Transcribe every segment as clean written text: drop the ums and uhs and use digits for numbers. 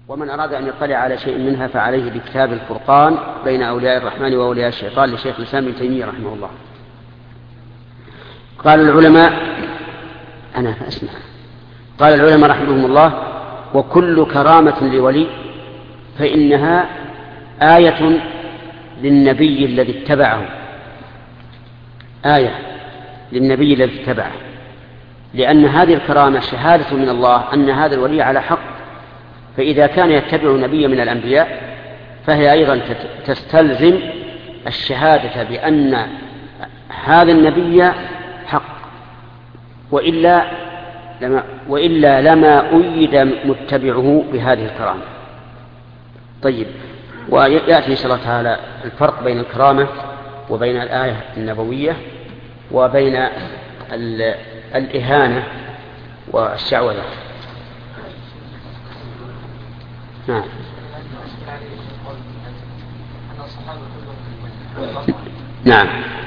ومن أراد أن يطلع على شيء منها فعليه بكتاب الفرقان بين أولياء الرحمن وأولياء الشيطان لشيخ الإسلام ابن تيمية رحمه الله. قال العلماء رحمهم الله: وكل كرامة لولي فإنها آية للنبي الذي اتبعه، لأن هذه الكرامة شهادة من الله أن هذا الولي على حق، فإذا كان يتبع نبيا من الأنبياء فهي أيضا تستلزم الشهادة بأن هذا النبي حق، وإلا لما أيد متبعه بهذه الكرامة. طيب، ويأتي إن شاء الله تعالى الفرق بين الكرامة وبين الآية النبوية وبين الإهانة والشعوذة. نعم. نعم.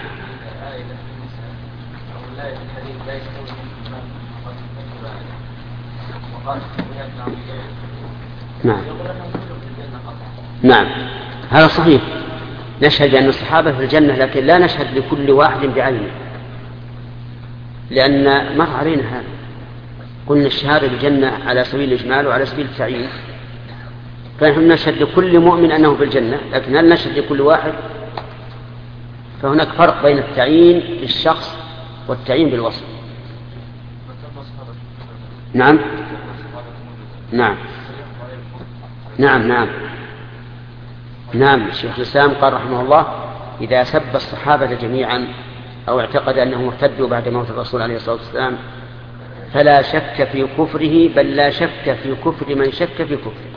نعم، هذا صحيح. نشهد بأن الصحابة في الجنة، لكن لا نشهد لكل واحد بعينه، لأن مر علينا هذا. قلنا الشهادة بالجنة على سبيل الإجمال وعلى سبيل التعيين، فنحن نشهد لكل مؤمن أنه في الجنة، لكن هل نشهد لكل واحد؟ فهناك فرق بين التعيين بالشخص والتعيين بالوصف. نعم. نعم. نعم. نعم. نعم. الشيخ الإسلام قال رحمه الله: إذا سب الصحابة جميعا أو اعتقد أنهم ارتدوا بعد موت الرسول عليه الصلاة والسلام فلا شك في كفره، بل لا شك في كفر من شك في كفره.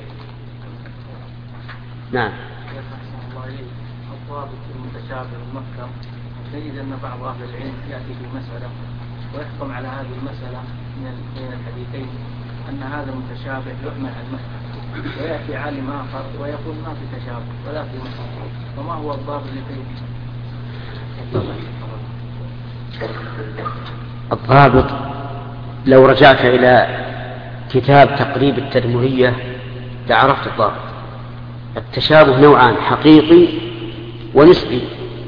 نعم. الضابط المتشابه المحكم تجد أن بعض أهل العلم يأتي بمسألة ويحكم على هذه المسألة من الحديثين أن هذا المتشابه يحمل على المحكم، ويأتي عالم آخر ويقول ما في تشابه ولا في محكم، فما هو الضابط لفيه؟ الضابط لو رجعت إلى كتاب تقريب التدمرية لعرفت الضابط. التشابه نوعان: حقيقي ونسبي.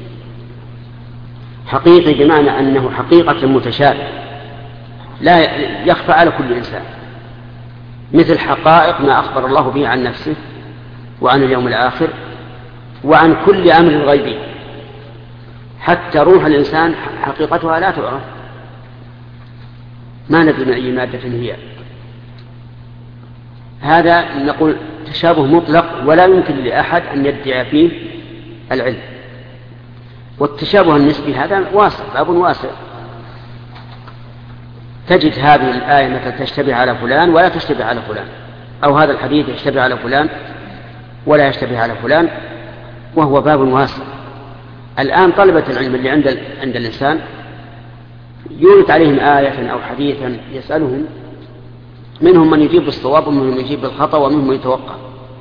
حقيقي بمعنى أنه حقيقة متشابه لا يخفى على كل إنسان، مثل حقائق ما أخبر الله به عن نفسه وعن اليوم الآخر وعن كل أمر غيبي. حتى روح الإنسان حقيقتها لا تعرف، ما ندري من أي مادة هي. هذا نقول تشابه مطلق ولا يمكن لأحد أن يدعي فيه العلم. والتشابه النسبي هذا واسع، باب واسع. تجد هذه الآية مثلا تشتبه على فلان ولا تشتبه على فلان، أو هذا الحديث يشتبه على فلان ولا يشتبه على فلان، وهو باب واسع. الآن طلبة العلم اللي عند الإنسان يورد عليهم آية أو حديثا يسألهم، منهم من يجيب بالصواب ومنهم من يجيب بالخطأ ومنهم من يتوقع.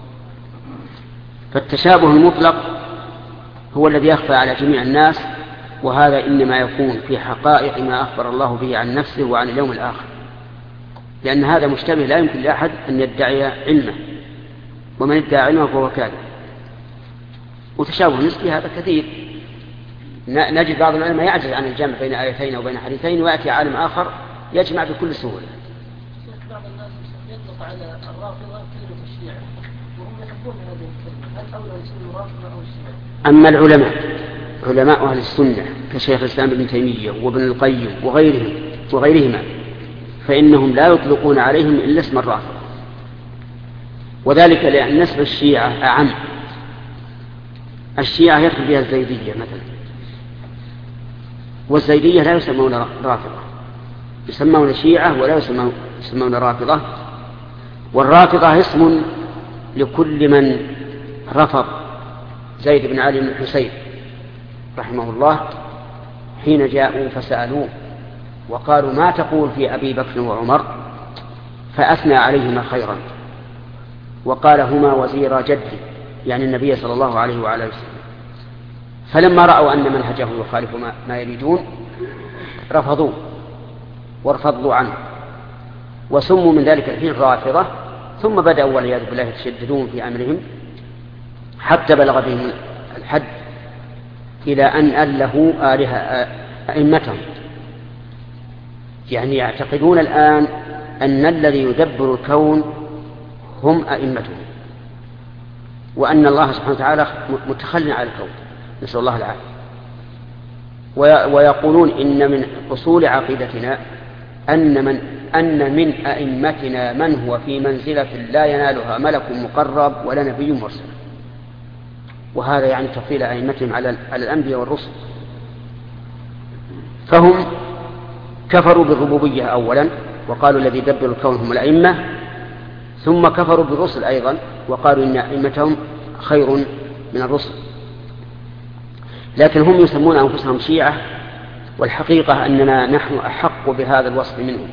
فالتشابه المطلق هو الذي يخفى على جميع الناس، وهذا إنما يكون في حقائق ما أخبر الله به عن نفسه وعن اليوم الآخر، لأن هذا مشتبه لا يمكن لأحد أن يدعي علمه، ومن ادعى علمه فهو كاذب. وتشابه نسبي هذا كثير. نجد بعض العلماء يعجز عن الجمع بين آيتين أو بين حديثين، ويأتي عالم آخر يجمع بكل سهولة. بعض الناس يطلق على الرافضة كلمة الشيعة وهم يحبون هذه الكلمة، هل أولى يسمون الرافضة أو الشيعة؟ أما علماء أهل السنة كشيخ الإسلام ابن تيمية وابن القيم وغيرهما فإنهم لا يطلقون عليهم إلا اسم الرافضة، وذلك لأن نسب الشيعة أعم. الشيعة يدخل بها الزيدية مثلا، والزيدية لا يسمون رافضة، يسمون شيعة ولا يسمون رافضة. والرافضة اسم لكل من رفض زيد بن علي بن الحسين رحمه الله حين جاءوا فسألوه وقالوا: ما تقول في أبي بكر وعمر؟ فأثنى عليهما خيرا وقال: هما وزير جدي، يعني النبي صلى الله عليه وعلى وسلم. فلما رأوا أن منهجه يخالف ما يريدون رفضوه وارفضوا عنه، وسموا من ذلك الحين رافضة ثم بدأوا والعياذ بالله يتشددون في أمرهم حتى بلغ بهم الحد إلى أن أله أئمتهم، يعني يعتقدون الآن أن الذي يدبر الكون هم أئمتهم، وأن الله سبحانه وتعالى متخلٍ على الكون، نسأل الله العافية. ويقولون إن من أصول عقيدتنا أن من أئمتنا من هو في منزلة لا ينالها ملك مقرب ولا نبي مرسل، وهذا يعني تفضيل أئمتهم على الأنبياء والرسل. فهم كفروا بالربوبية أولا وقالوا الذي يدبر الكون هم الأئمة، ثم كفروا بالرسل أيضا وقالوا إن أئمتهم خير من الرسل، لكن هم يسمون أنفسهم شيعة، والحقيقة أننا نحن أحق بهذا الوصف منهم.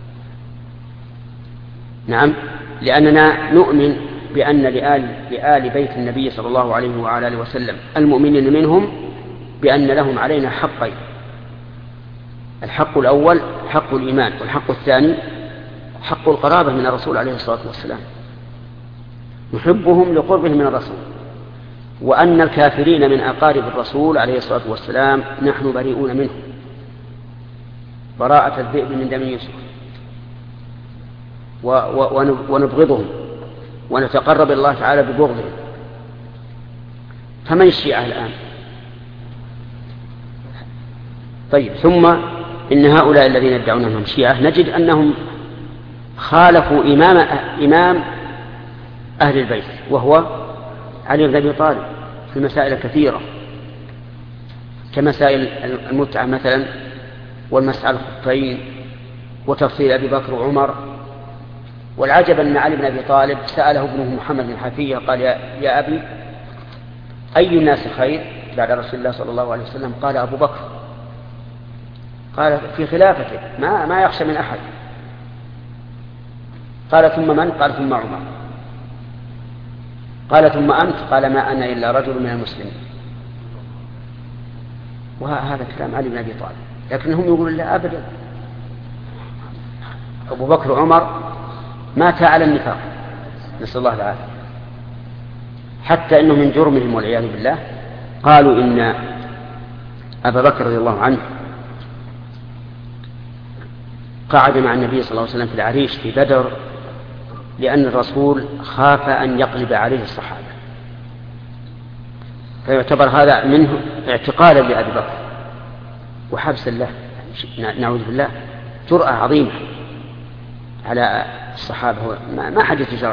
نعم، لأننا نؤمن بأن لآل بيت النبي صلى الله عليه وعلى آله وسلم المؤمنين منهم بأن لهم علينا حقين: الحق الأول حق الإيمان، والحق الثاني حق القرابة من الرسول عليه الصلاة والسلام، نحبهم لقربهم من الرسول. وأن الكافرين من أقارب الرسول عليه الصلاة والسلام نحن بريئون منهم براءة الذئب من دم يوسف، ونبغضهم ونتقرب الله تعالى ببغضهم. فمن الشيعة الآن؟ طيب، ثم إن هؤلاء الذين يدعون أنهم شيعة نجد أنهم خالفوا إمام أهل البيت وهو علي بن أبي طالب في مسائل كثيرة، كمسائل المتعة مثلا، والمسح على الخفين، وتفصيل أبي بكر وعمر. والعجب أن علي بن أبي طالب سأله ابنه محمد بن الحنفية قال: يا أبي، أي الناس خير بعد رسول الله صلى الله عليه وسلم؟ قال: أبو بكر. قال: في خلافته ما يخشى من أحد. قال: ثم من؟ قال: ثم عمر. قال: ثم أنت؟ قال: ما أنا إلا رجل من المسلمين. وهذا كلام علي بن أبي طالب، لكنهم يقولون لا أبدا، أبو بكر وعمر مات على النفاق، نسأل الله العافية. حتى إنه من جرمهم والعياذ بالله قالوا إن أبا بكر رضي الله عنه قعد مع النبي صلى الله عليه وسلم في العريش في بدر لأن الرسول خاف أن يقلب عليه الصحابة، فيعتبر هذا منه اعتقالا لأبي بكر وحبسا له، نعوذ بالله، جرأة عظيمة على الصحابة، ما حد يتجرأ.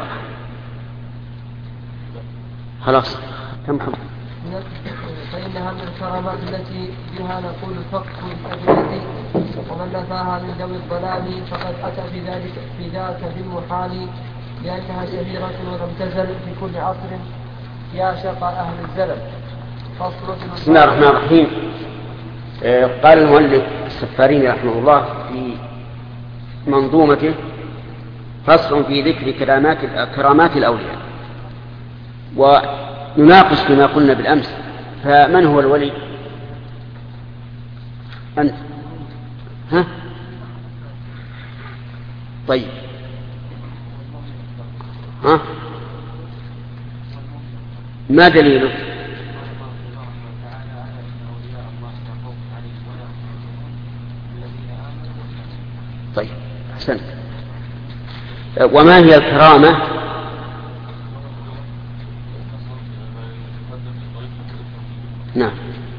خلاص كم حب. فإنها من الكرامات التي بها نقول فقه الأدلة، ومن نفاها من ذوي الضلال فقد أتى في ذاك بالمحال، لأنها شهيرة ولم تزل في كل عصر يا شقى أهل الزلل. بسم الله الرحمن الرحيم. قال المؤلف السفاريني رحمه الله في منظومته: فصل في ذكر كرامات الأولياء. ونناقش فيما قلنا بالأمس، فمن هو الولي؟ أنت؟ ها؟ طيب، ها؟ ما دليله؟ طيب، أحسنت. وما هي الكرامة؟ نعم.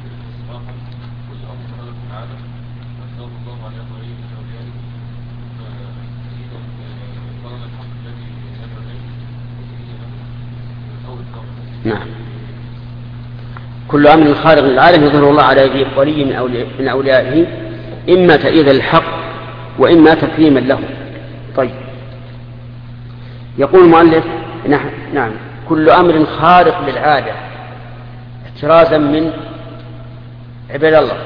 نعم. كل أمر خارق للعالم يظهر الله على يد ولي من أوليائه، إما تأييدا للحق وإما تكريما له. طيب، يقول المؤلف: نعم، كل أمر خارق للعادة، احترازا من عباد الله.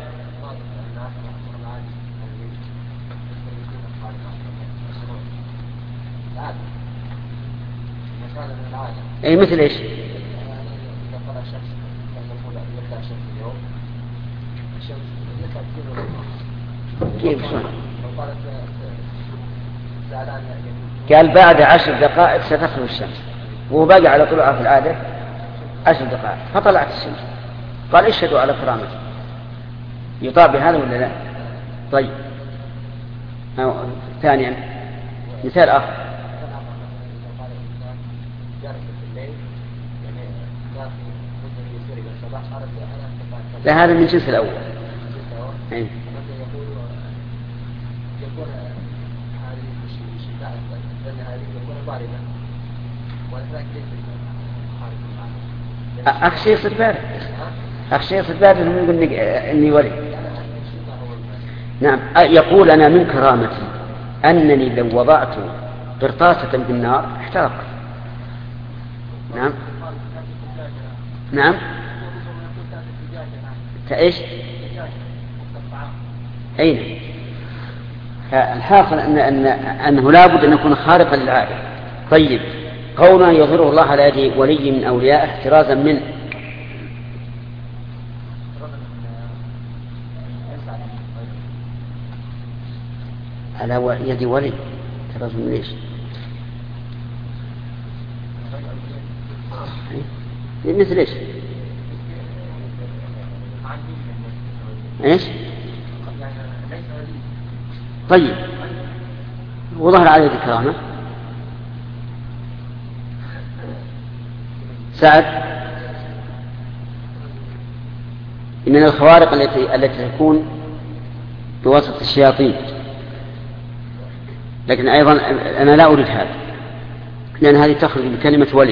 أي مثل إيش؟ كيف شلون؟ قال بعد 10 دقائق ستخرج الشمس، وهو باقي على طلوعها في العادة 10 دقائق، فطلعت الشمس. قال اشهدوا على كرامتي. يطاب بهذا ولا لا؟ طيب. ثانيا مثال آخر. لا، هذا من جنس الأول. أخشى يصير بارد، أخشى يصير بارد إنه يقول إني ولي. نعم، يقول أنا من كرامتي أنني لو وضعت قرطاسة في النار احترقت. نعم نعم. إيش؟ أين؟ الحاصل أنه لابد أن يكون خارقا للعادة. طيب، قولا يظهره الله على يد ولي من أولياء احترازا منه. على يد ولي احترازا من ايش؟ مثل ايش؟ ايش؟ طيب، وظهر على يد الكرامة. سعد، من الخوارق التي تكون بواسطة الشياطين، لكن أيضا أنا لا أريد هذا، لأن هذه تخرج بكلمة ولي.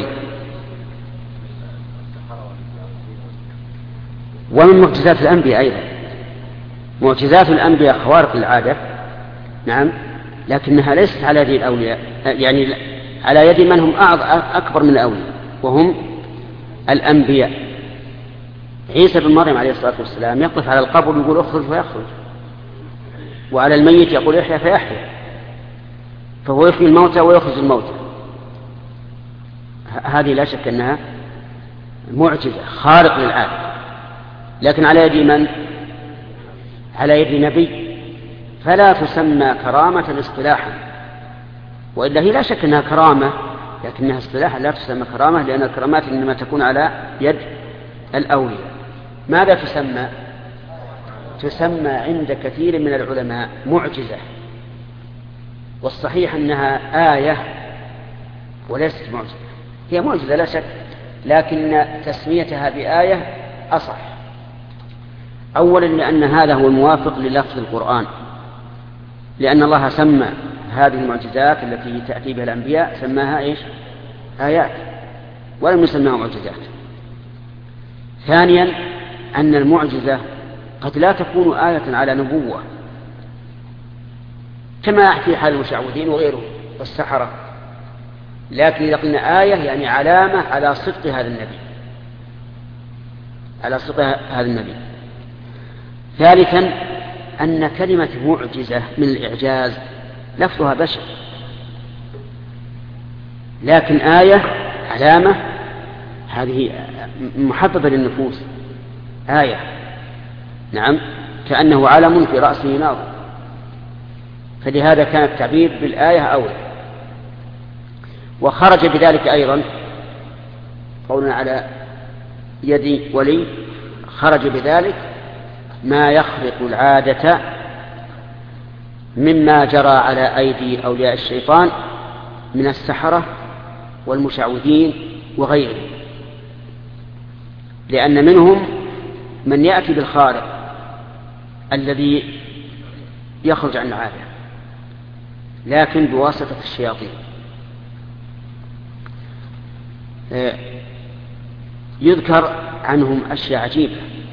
ومن معجزات الأنبياء أيضا، معجزات الأنبياء خوارق العادة، نعم، لكنها ليست على يد الأولياء، يعني على يد من هم أكبر من الأولياء وهم الأنبياء. عيسى بن مريم عليه الصلاة والسلام يقف على القبر ويقول اخرج فيخرج، وعلى الميت يقول احيا فيحيا، فهو يحيي الموتى ويخرج الموتى. هذه لا شك أنها معجزة خارق للعادة، لكن على يد من؟ على يد نبي، فلا تسمى كرامة اصطلاحا، وإلا هي لا شك أنها كرامة، لكنها اصطلاحا لا تسمى كرامة، لأن الكرامات إنما تكون على يد الأولياء. ماذا تسمى؟ تسمى عند كثير من العلماء معجزة، والصحيح أنها آية وليست معجزة. هي معجزة لا شك، لكن تسميتها بآية أصح. أولا لأن هذا هو الموافق للفظ القرآن، لأن الله سمى هذه المعجزات التي تأتي بها الأنبياء سماها إيش؟ آيات، ولم يسماها معجزات. ثانيا أن المعجزة قد لا تكون آية على نبوة، كما في حال المشعوذين وغيره والسحرة، لكن إذا قلنا آية يعني علامة على صدق هذا النبي، على صدق هذا النبي. ثالثا أن كلمة معجزة من الإعجاز لفظها بشر، لكن آية علامة هذه محببة للنفوس، آية، نعم، كأنه علم في رأسه نار، فلهذا كان التعبير بالآية أولى. وخرج بذلك أيضا قولنا على يد ولي، خرج بذلك ما يخرق العادة مما جرى على أيدي أولياء الشيطان من السحرة والمشعوذين وغيرهم، لأن منهم من يأتي بالخارق الذي يخرج عن العادة لكن بواسطة الشياطين. يذكر عنهم أشياء عجيبة،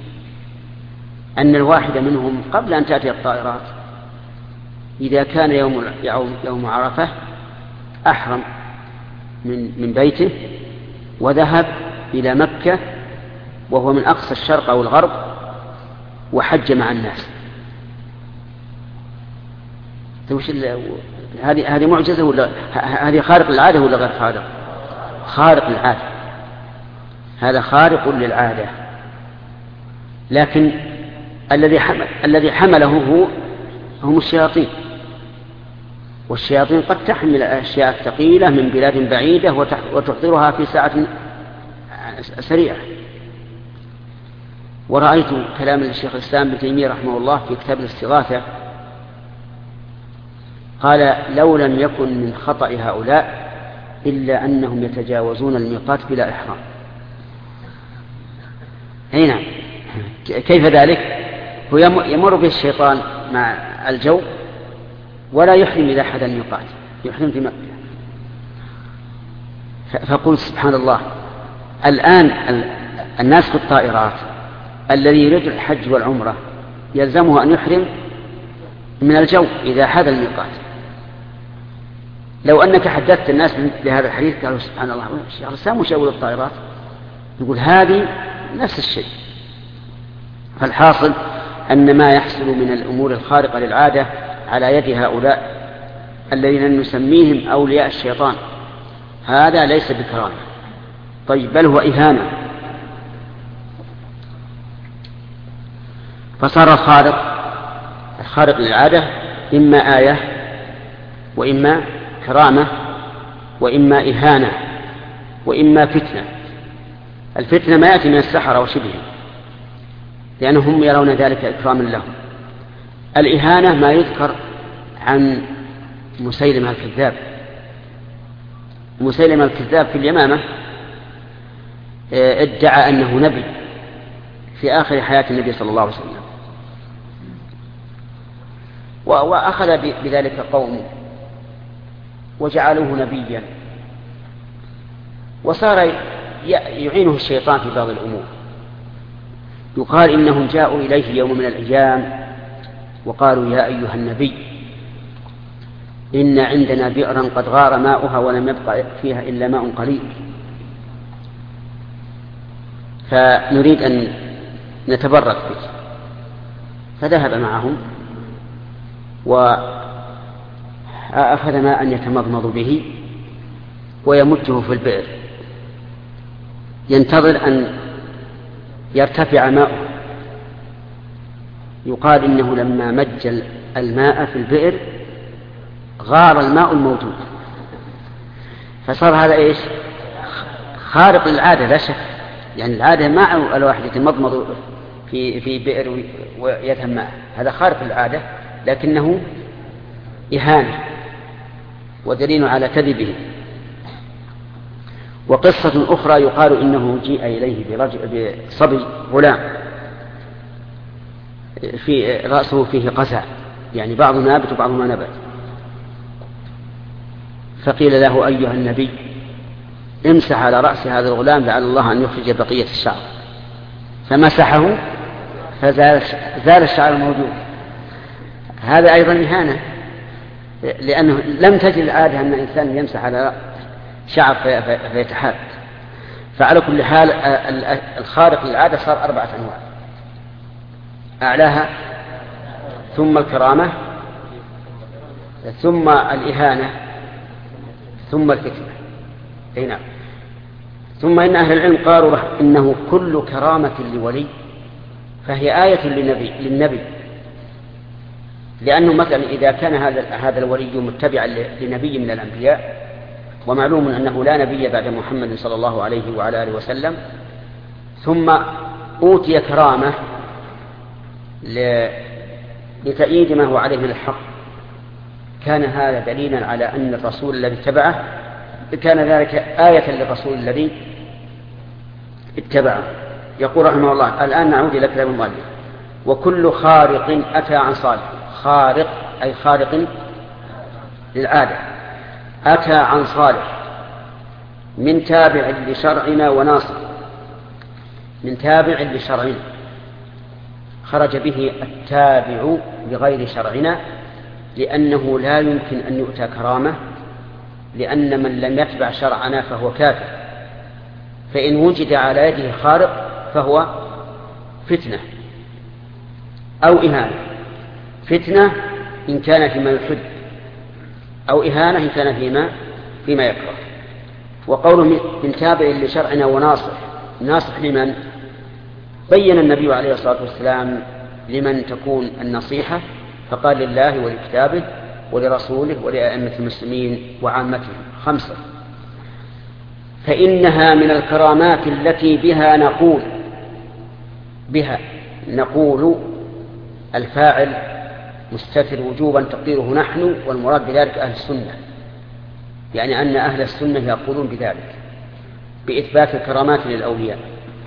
أن الواحد منهم قبل أن تأتي الطائرات إذا كان يوم عرفة أحرم من بيته وذهب إلى مكة وهو من أقصى الشرق أو الغرب وحج مع الناس. هذه معجزة ولا هذه خارق للعادة ولا غير خارق؟ خارق للعادة، هذا خارق للعادة، لكن الذي حمله هم الشياطين، والشياطين قد تحمل أشياء ثقيلة من بلاد بعيدة وتحضرها في ساعة سريعة. ورأيت كلام الشيخ الإسلام ابن تيمية رحمه الله في كتاب الاستغاثة، قال لو لم يكن من خطأ هؤلاء إلا أنهم يتجاوزون الميقات بلا إحرام. هنا كيف ذلك؟ هو يمر به الشيطان مع الجو ولا يحرم إذا حد الميقات، يحرم في مكة. فقل سبحان الله، الآن الناس في الطائرات الذي يريد الحج والعمرة يلزمه أن يحرم من الجو إذا حد الميقات. لو أنك حدثت الناس بهذا الحديث قالوا سبحان الله، الشيخ الإسلام مشاور الطائرات يقول هذه نفس الشيء. فالحاصل أن ما يحصل من الأمور الخارقة للعادة على يد هؤلاء الذين نسميهم أولياء الشيطان هذا ليس بكرامة، طيب بل هو إهانة. فصار الخارق للعادة إما آية وإما كرامة وإما إهانة وإما فتنة. الفتنة ما يأتي من السحرة وشبهه لأنهم يرون ذلك إكراما لهم. الإهانة ما يذكر عن مسيلمة الكذاب. مسيلمة الكذاب في اليمامة ادعى أنه نبي في آخر حياة النبي صلى الله عليه وسلم، وأخذ بذلك قوم وجعلوه نبيا، وصار يعينه الشيطان في بعض الأمور. يقال إنهم جاءوا إليه يوم من الأيام وقالوا يا أيها النبي إن عندنا بئرا قد غار ماؤها ولم يبقى فيها إلا ماء قليل، فنريد أن نتبرك بك. فذهب معهم وأخذ ماء يتمضمض به ويمده في البئر ينتظر أن يرتفع ماؤه. يقال إنه لما مج الماء في البئر غار الماء الموجود، فصار هذا إيش؟ خارق للعادة لا شك. يعني العادة ما الواحد يتمضمض في بئر ويذهب ماء، هذا خارق للعادة لكنه إهانة ودليل على كذبه. وقصة أخرى يقال إنه جيء إليه بصبي غلام في رأسه فيه قزع، يعني بعض نابت وبعض ما نبت، فقيل له أيها النبي امسح على رأس هذا الغلام لعل الله أن يخرج بقية الشعر، فمسحه فزال الشعر الموجود. هذا أيضا إهانة، لأنه لم تجد العادة أن الإنسان يمسح على شعر فيتحاد. فعلى كل حال الخارق للعادة صار 4 أنواع: أعلاها ثم الكرامة ثم الإهانة ثم الفتنة. نعم. ثم إن أهل العلم قالوا إنه كل كرامة لولي فهي آية للنبي، لأنه مثلا إذا كان هذا الولي متبعا لنبي من الأنبياء، ومعلوم أنه لا نبي بعد محمد صلى الله عليه وعلى آله وسلم، ثم أوتي كرامة لتأييد ما هو عليه من الحق، كان هذا دليلا على أن الرسول الذي اتبعه كان ذلك آية للرسول الذي اتبعه. يقول رحمه الله: الآن نعود إلى كلام المؤلف: وكل خارق أتى عن صالح. خارق أي خارق للعادة، أتى عن صالح من تابع لشرعنا وناصر. من تابع لشرعنا، خرج به التابع بغير شرعنا، لأنه لا يمكن أن يؤتى كرامة، لأن من لم يتبع شرعنا فهو كافر. فإن وجد على يده خارق فهو فتنة أو إهانة. فتنة إن كان فيما يحب، أو إهانة إن كان فيما يكره. وقوله من تابع لشرعنا وناصح، ناصح لمن؟ بين النبي عليه الصلاة والسلام لمن تكون النصيحة، فقال: لله ولكتابه ولرسوله ولأئمة المسلمين وعامتهم 5. فإنها من الكرامات التي بها نقول الفاعل مستتر وجوبا تقديره نحن، والمراد بذلك أهل السنة، يعني أن أهل السنة يقولون بذلك بإثبات الكرامات للأولياء.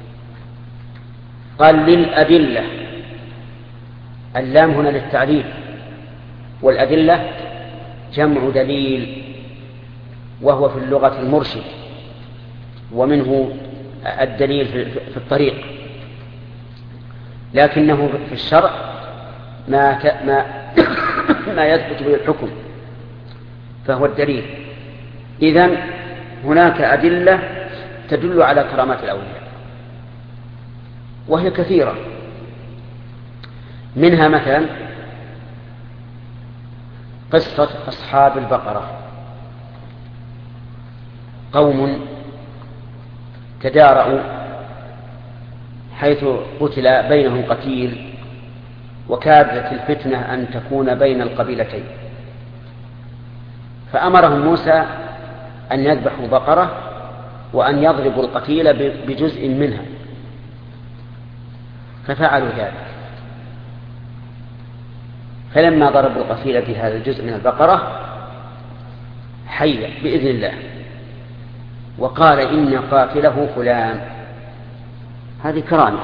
قال للأدلة، اللام هنا للتعليل، والأدلة جمع دليل، وهو في اللغة المرشد، ومنه الدليل في الطريق، لكنه في الشرع ما يثبت به الحكم فهو الدليل. إذن هناك أدلة تدل على كرامات الأولياء وهي كثيرة، منها مثلا قصة أصحاب البقرة، قوم تدارأوا حيث قتل بينهم قتيل، وكادت الفتنة أن تكون بين القبيلتين، فأمرهم موسى أن يذبحوا بقرة وأن يضربوا القتيل بجزء منها، ففعلوا ذلك. فلما ضربوا القتيل بهذا الجزء من البقرة حي بإذن الله وقال إن قاتله فلان. هذه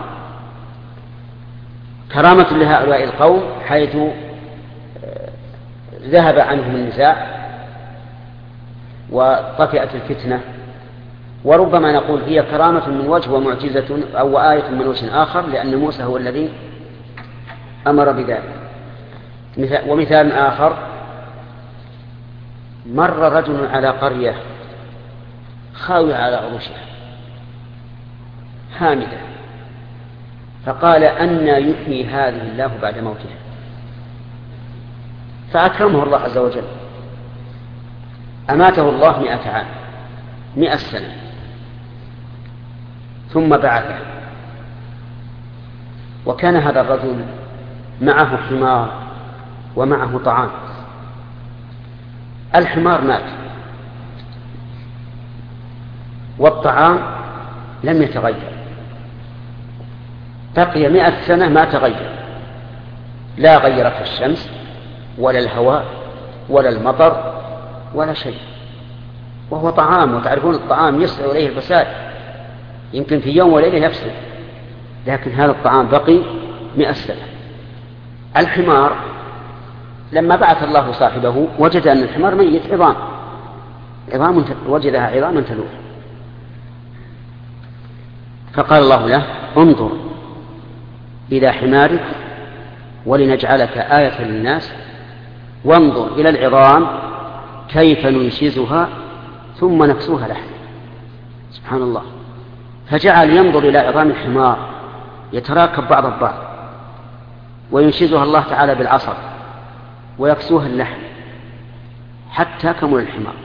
كرامة لهؤلاء القوم، حيث ذهب عنهم النزاع وطفئت الفتنة. وربما نقول هي كرامة من وجه ومعجزة أو آية من وجه آخر، لأن موسى هو الذي أمر بذلك. ومثال آخر، مر رجل على قرية خاوية على عروشها حامدة، فقال أنى يحيي هذه الله بعد موتها، فأكرمه الله عز وجل، أماته الله 100 سنة ثم بعثه. وكان هذا الرجل معه حمار ومعه طعام. الحمار مات والطعام لم يتغير، بقي 100 سنة ما تغير، لا غيرت الشمس ولا الهواء ولا المطر ولا شيء، وهو طعام، وتعرفون الطعام يسعى إليه الفساد، يمكن في يوم وليلة يفسد، لكن هذا الطعام بقي 100 سنة. الحمار لما بعث الله صاحبه وجد أن الحمار ميت، عظام وجدها عظاما تلوح، فقال الله له انظر إلى حمارك ولنجعلك آية للناس، وانظر إلى العظام كيف ننشزها ثم نكسوها لحم. سبحان الله. فجعل ينظر إلى عظام الحمار يتراكب بعض البعض، وينشزها الله تعالى بالعصر ويكسوها اللحم حتى كمل الحمار.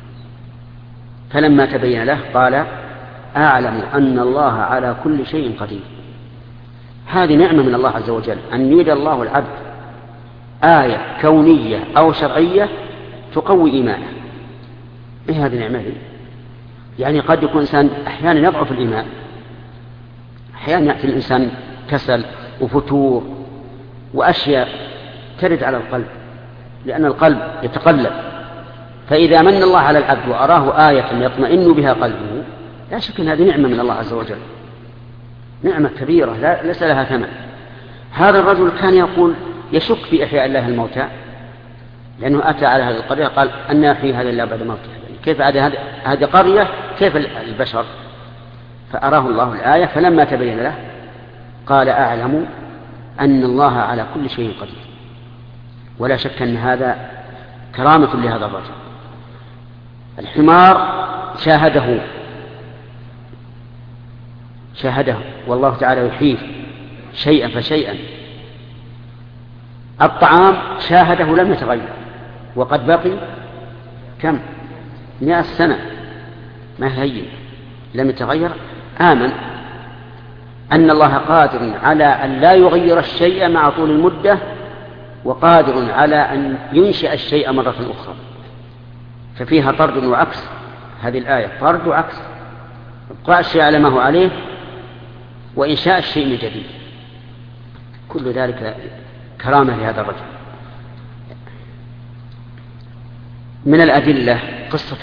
فلما تبين له قال أعلم أن الله على كل شيء قدير. هذه نعمة من الله عز وجل، أن يريد الله العبد آية كونية أو شرعية تقوي إيمانه. إيه هذه نعمة؟ يعني قد يكون إنسان أحيانا يضعف الإيمان، أحيانا يأتي الإنسان كسل وفتور وأشياء ترد على القلب، لأن القلب يتقلب. فإذا من الله على العبد وأراه آية يطمئن بها قلبه، لا شك أن هذه نعمة من الله عز وجل، نعمة كبيرة ليس لها ثمن. هذا الرجل كان يقول يشك في إحياء الله الموتى، لأنه أتى على هذه القرية قال أن يحيي هذا الله بعد موته، كيف هذه قرية كيف البشر؟ فأراه الله الآية، فلما تبين له قال أعلم أن الله على كل شيء قدير. ولا شك أن هذا كرامة لهذا الرجل. الحمار شاهده والله تعالى يحييه شيئا فشيئا. الطعام شاهده لم يتغير، وقد بقي كم 100 سنة ما هي لم يتغير. آمن أن الله قادر على أن لا يغير الشيء مع طول المدة وقادر على أن ينشئ الشيء مرة أخرى، ففيها طرد وعكس. هذه الآية طرد وعكس، إبقاء الشيء على ما هو عليه وإنشاء الشيء من جديد، كل ذلك كرامة لهذا الرجل. من الأدلة قصة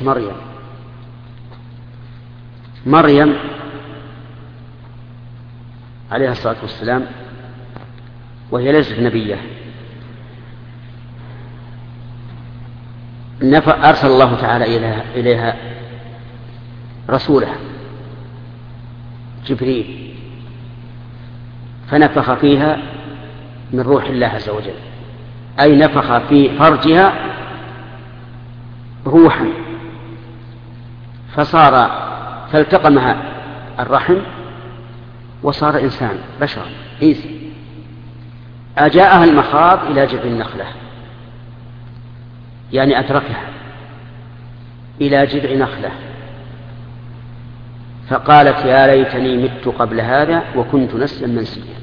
مريم عليها الصلاة والسلام، وهي ليست نبية، أرسل الله تعالى إليها رسوله جبريل، فنفخ فيها من روح الله عز وجل، أي نفخ في فرجها روحا، فالتقمها الرحم وصار إنسان بشر عيسى. أجاءها المخاض إلى جذع النخلة، يعني أدركها إلى جذع نخلة، فقالت يا ليتني مت قبل هذا وكنت نسيا منسيا.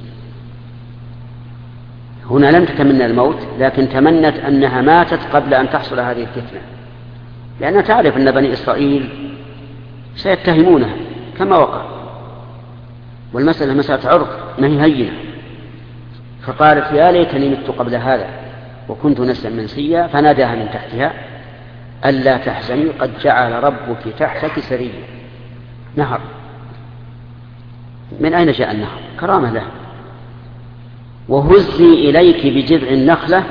هنا لم تتمنى الموت، لكن تمنت أنها ماتت قبل أن تحصل هذه الفتنة، لأنها تعرف أن بني إسرائيل سيتهمونها كما وقع، والمسألة مسألة عرف ما هي هينة. فقالت يا ليتني مت قبل هذا وكنت نسيا منسيا، فناداها من تحتها ألا تحزني قد جعل ربك تحتك سريا. نهر، من أين جاء النهر؟ كرامة له. وهزي إليك بجذع النخلة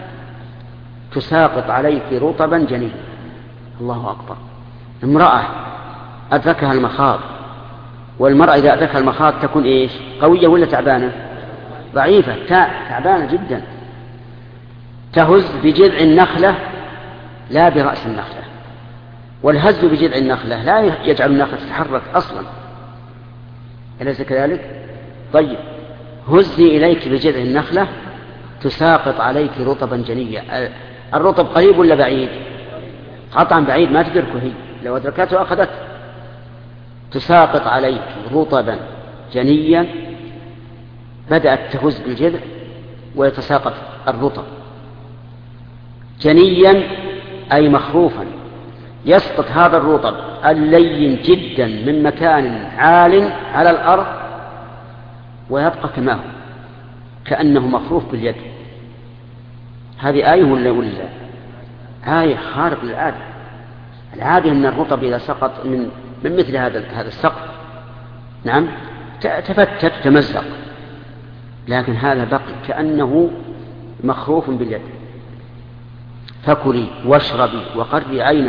تساقط عليك رطبا جنيا. الله أكبر، امرأة أدركها المخاض، والمرأة إذا أدركها المخاض تكون إيش؟ قوية ولا تعبانة؟ ضعيفة، تعبانة جدا. تهز بجذع النخلة لا برأس النخلة، والهز بجذع النخلة لا يجعل النخلة تتحرك أصلا، أليس كذلك؟ طيب، هزي إليك بجذع النخلة تساقط عليك رطبا جنيا. الرطب قريب ولا بعيد؟ قطعا بعيد، ما تدركه هي، لو أدركته أخذت. تساقط عليك رطبا جنيا، بدأت تهز بالجذع ويتساقط الرطب. جنيا أي مخروفا، يسقط هذا الرطب اللين جدا من مكان عال على الأرض ويبقى كما هو كأنه مخروف باليد. هذه آية ولا آية خارق للعادة. العادة أن الرطب إذا سقط من مثل هذا السقط، نعم، تفتت تمزق، لكن هذا بقي كأنه مخروف باليد. فكلي واشربي وقري عينا.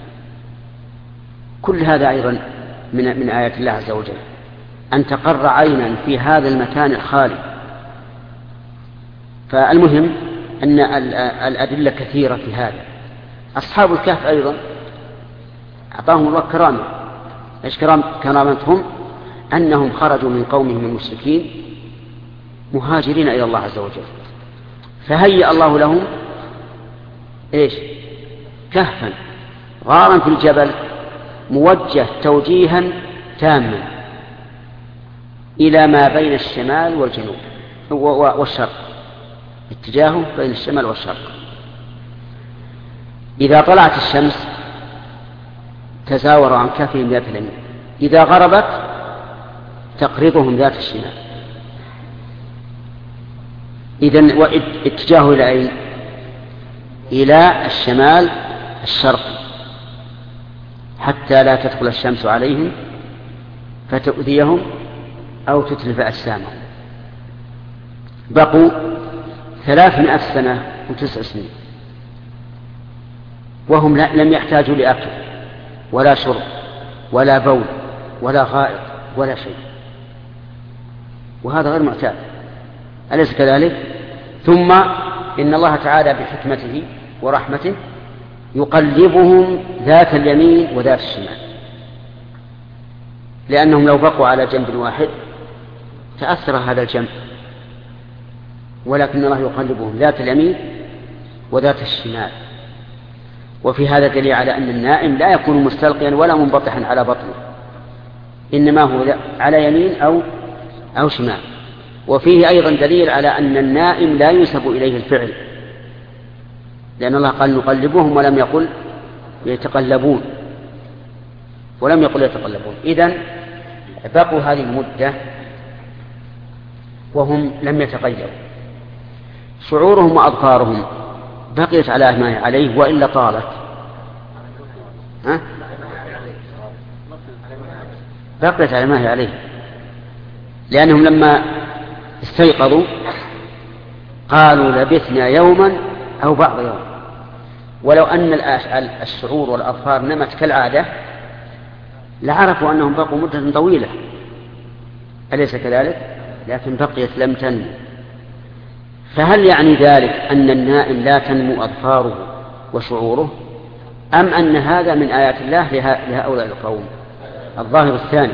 كل هذا أيضا من آيات الله عز وجل، أن تقر عينا في هذا المكان الخالي. فالمهم أن الأدلة كثيرة في هذا. أصحاب الكهف أيضا أعطاهم الله كرامة. إيش كرامتهم؟ أنهم خرجوا من قومهم المشركين مهاجرين إلى الله عز وجل، فهيأ الله لهم إيش؟ كهفا، غارا في الجبل موجه توجيها تاما إلى ما بين الشمال والجنوب والشرق، اتجاهه بين الشمال والشرق. إذا طلعت الشمس تزاوروا عن كهفهم ذات اليمين، إذا غربت تقرضهم ذات الشمال. إذن واتجاهه إلى أين؟ إلى الشمال الشرقي، حتى لا تدخل الشمس عليهم فتؤذيهم أو تتلف أجسامهم. بقوا 300 سنة و9 سنين وهم لم يحتاجوا لأكل ولا شرب ولا بول ولا غائط ولا شيء، وهذا غير معتاد، أليس كذلك؟ ثم إن الله تعالى بحكمته ورحمته يقلبهم ذات اليمين وذات الشمال، لأنهم لو بقوا على جنب واحد تأثر هذا الجنب، ولكن الله يقلبهم ذات اليمين وذات الشمال. وفي هذا دليل على أن النائم لا يكون مستلقيا ولا منبطحا على بطنه، إنما هو على يمين أو شمال. وفيه أيضا دليل على أن النائم لا ينسب إليه الفعل، لأن الله قال نقلبهم ولم يقل يتقلبون، ولم يقل يتقلبون. إذن بقوا هذه المدة وهم لم يتغيروا، شعورهم وأظفارهم بقيت على ما هي عليه وإلا طالت. بقيت على ما هي عليه، لأنهم لما استيقظوا قالوا لبثنا يوما أو بعض يوم، ولو أن الشعور والأظفار نمت كالعادة لعرفوا أنهم بقوا مدة طويلة، أليس كذلك؟ لكن بقيت لم تنمو. فهل يعني ذلك أن النائم لا تنمو أظفاره وشعوره، أم أن هذا من آيات الله لهؤلاء القوم؟ الظاهر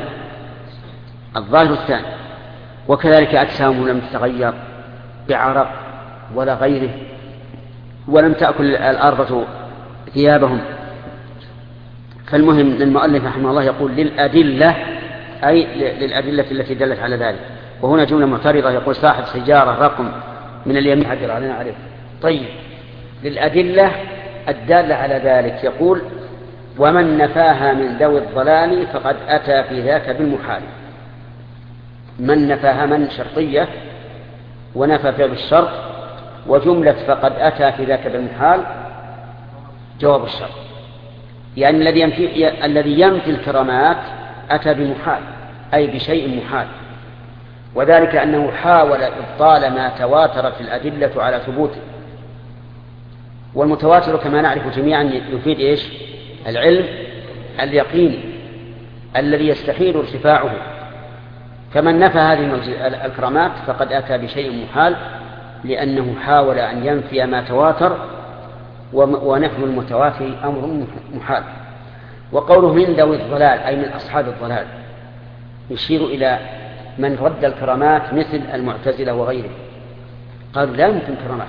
الثاني. وكذلك أجسامهم لم تتغير بعرق ولا غيره، ولم تأكل الأرض ثيابهم. فالمهم المؤلف رحمه الله يقول للأدلة، أي للأدلة التي دلت على ذلك. وهنا جملة معترضة، يقول صاحب سيارة رقم من اليمين حجر علينا عليه. طيب، للأدلة الدالة على ذلك يقول ومن نفاها من ذوي الضلال فقد أتى في ذاك بالمحال. من نفاها من شرطية، ونفى فعل الشرط، وجملة فقد أتى في ذاك بالمحال جواب الشرط. يعني الذي ينفي الكرامات أتى بمحال، أي بشيء محال، وذلك أنه حاول إبطال ما تواترت الأدلة على ثبوته. والمتواتر كما نعرف جميعا يفيد إيش؟ العلم اليقيني الذي يستحيل ارتفاعه. فمن نفى هذه الكرامات فقد أتى بشيء محال، لأنه حاول أن ينفي ما تواتر، ونفي المتواتر أمر محال. وقوله من ذوي الضلال أي من أصحاب الضلال، يشير إلى من رد الكرامات مثل المعتزلة وغيره. قالوا لا يمكن كرامات.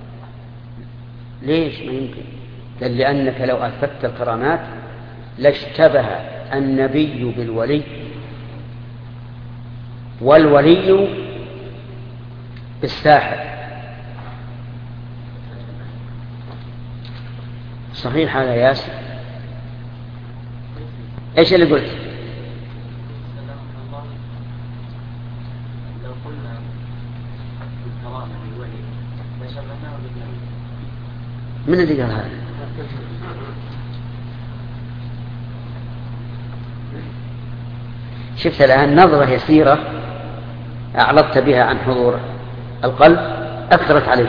ليش ما يمكن؟ قال لأنك لو أثبت الكرامات لاشتبه النبي بالولي، والولي بالساحر. صحيح هذا ياسر؟ ايش اللي قلت؟ لو قلنا بالكرامة بالولي لشبهناه بالنبي. من اللي قال هذا؟ شفت الآن نظرة يسيرة أعرضت بها عن حضور القلب أثرت عليك.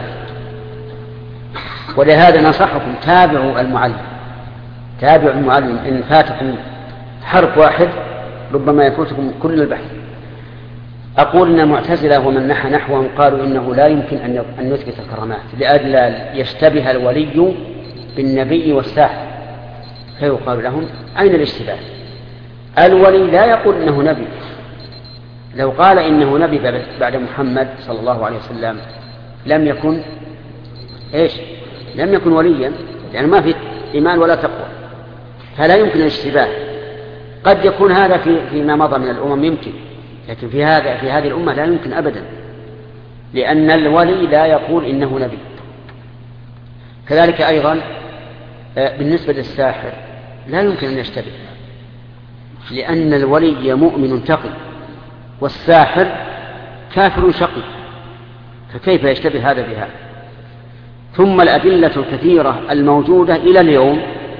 ولهذا نصحكم تابعوا المعلم. إن فاتكم حرف واحد ربما يفوتكم كل البحث. أقول إن المعتزلة ومن نحى نحوهم قالوا إنه لا يمكن أن نثبت الكرامات لئلا يشتبه الولي بالنبي والساحر، فيقال لهم أين الاشتباه؟ الولي لا يقول إنه نبي. لو قال إنه نبي بعد محمد صلى الله عليه وسلم لم يكن إيش؟ لم يكن وليا، يعني ما في إيمان ولا تقوى، فلا يمكن الاشتباه. قد يكون هذا فيما مضى من الأمم يمكن، لكن في هذه الأمة لا يمكن أبدا، لأن الولي لا يقول إنه نبي. كذلك أيضا بالنسبة للساحر لا يمكن أن يشتبه، لأن الولي مؤمن تقي والساحر كافر شقي، فكيف يشتبه هذا بهذا؟ ثم الأدلة الكثيرة الموجودة إلى اليوم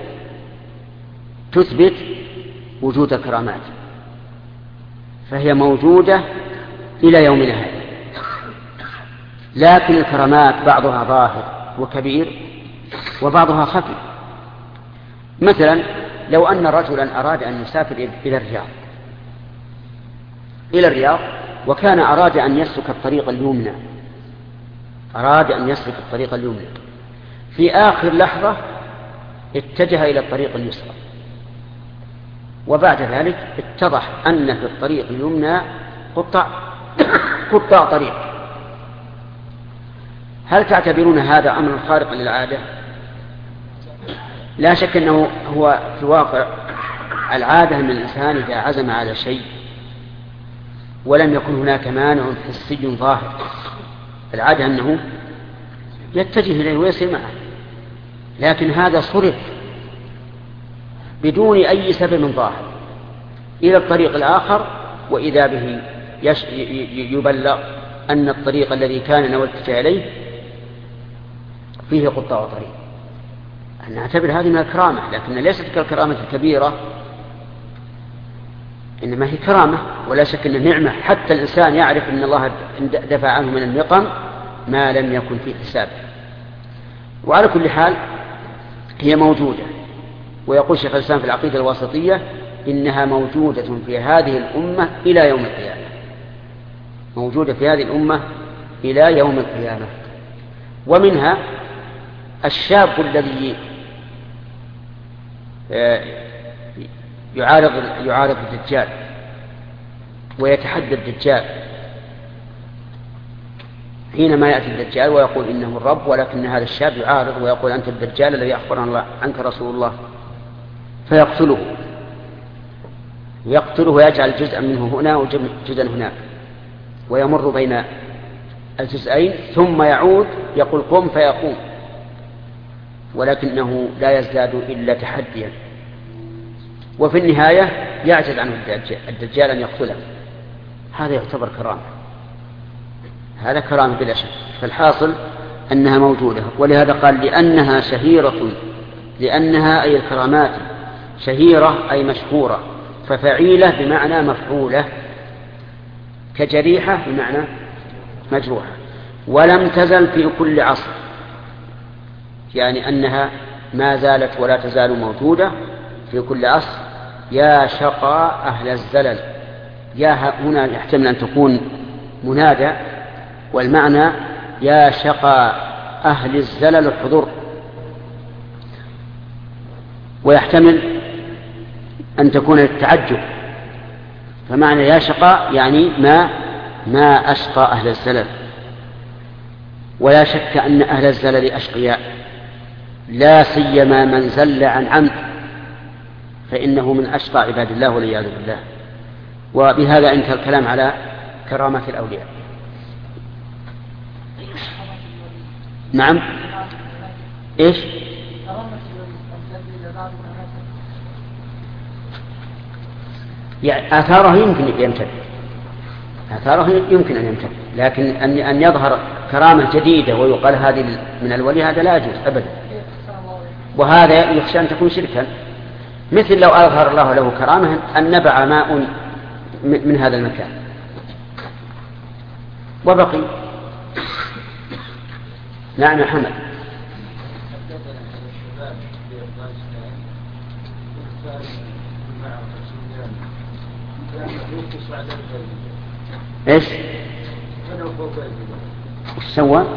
تثبت وجود الكرامات، فهي موجودة إلى يومنا هذا. لكن الكرامات بعضها ظاهر وكبير وبعضها خفي. مثلا لو أن رجلا أراد أن يسافر إلى الرياض وكان أراد أن يسلك الطريق اليمنى، في آخر لحظة اتجه إلى الطريق اليسرى، وبعد ذلك اتضح أن في الطريق اليمنى قطاع طريق. هل تعتبرون هذا أمر خارق للعادة؟ لا شك أنه هو في الواقع العادة من الإنسان إذا عزم على شيء ولم يكن هناك مانع حسي ظاهر. العادة أنه يتجه إليه ويسير معه، لكن هذا صرف بدون أي سبب ظاهر إلى الطريق الآخر، وإذا به يبلغ أن الطريق الذي كان نوى الاتجاه إليه فيه قطاع طريق. نعتبر هذه من الكرامة، لكن ليست كالكرامة الكبيرة، إنما هي كرامة ولا شك أنها نعمة، حتى الإنسان يعرف أن الله دفع عنه من النقم ما لم يكن في حسابه. وعلى كل حال هي موجودة، ويقول شيخ الإسلام في العقيدة الواسطية إنها موجودة في هذه الأمة إلى يوم القيامة، موجودة في هذه الأمة إلى يوم القيامة. ومنها الشاب الذي يعارض الدجال ويتحدى الدجال حينما يأتي الدجال ويقول إنه الرب، ولكن هذا الشاب يعارض ويقول أنت الدجال الذي أخبرنا الله عنك رسول الله، فيقتله ويجعل جزءا منه هنا وجزءا هناك، ويمر بين الجزئين ثم يعود يقول قم فيقوم، ولكنه لا يزداد إلا تحديا، وفي النهاية يعجز عنه الدجال أن يقتله. هذا يعتبر كرامة، هذا كرامة بلا شك. فالحاصل أنها موجودة، ولهذا قال لأنها شهيرة، لأنها أي الكرامات شهيرة أي مشهورة، ففعيلة بمعنى مفعولة، كجريحة بمعنى مجروحة. ولم تزل في كل عصر، يعني أنها ما زالت ولا تزال موجودة في كل عصر. يا شقى أهل الزلل، يا هنا يحتمل أن تكون منادى، والمعنى يا شقى أهل الزلل حضور، ويحتمل أن تكون التعجب، فمعنى يا شقى يعني ما أشقى أهل الزلل. ولا شك أن أهل الزلل أشقياء، لا سيما من زل عن عمد، فإنه من أشقى عباد الله والعياذ بالله. وبهذا انتهى الكلام على كرامة الأولياء. نعم. إيش؟ يعني آثاره يمكن يمتد، آثاره يمكن أن يمتد، لكن أن يظهر كرامة جديدة ويقال هذه من الولي هذا لا يجوز أبدا، وهذا يخشى أن تكون شركا. مثل لو أظهر الله له كرامة أن نبع ماء من هذا المكان وبقي. نعم يا حمد. ايش؟ وش سوى؟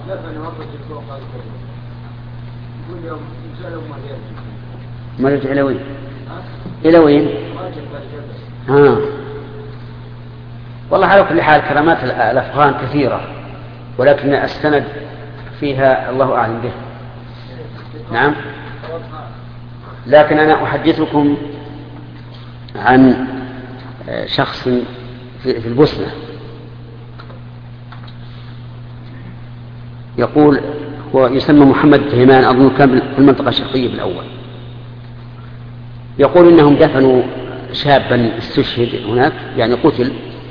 ما رجع إلى وين؟ إلى وين؟ والله على كل حال كرامات الأفغان كثيرة، ولكن السند فيها الله أعلم به. نعم. لكن أنا أحدثكم عن شخص في البوسنة، يقول هو يسمى محمد تهيمان، أظن كان في المنطقة الشرقية بالأول. يقول إنهم دفنوا شابا استشهد هناك، يعني قتل،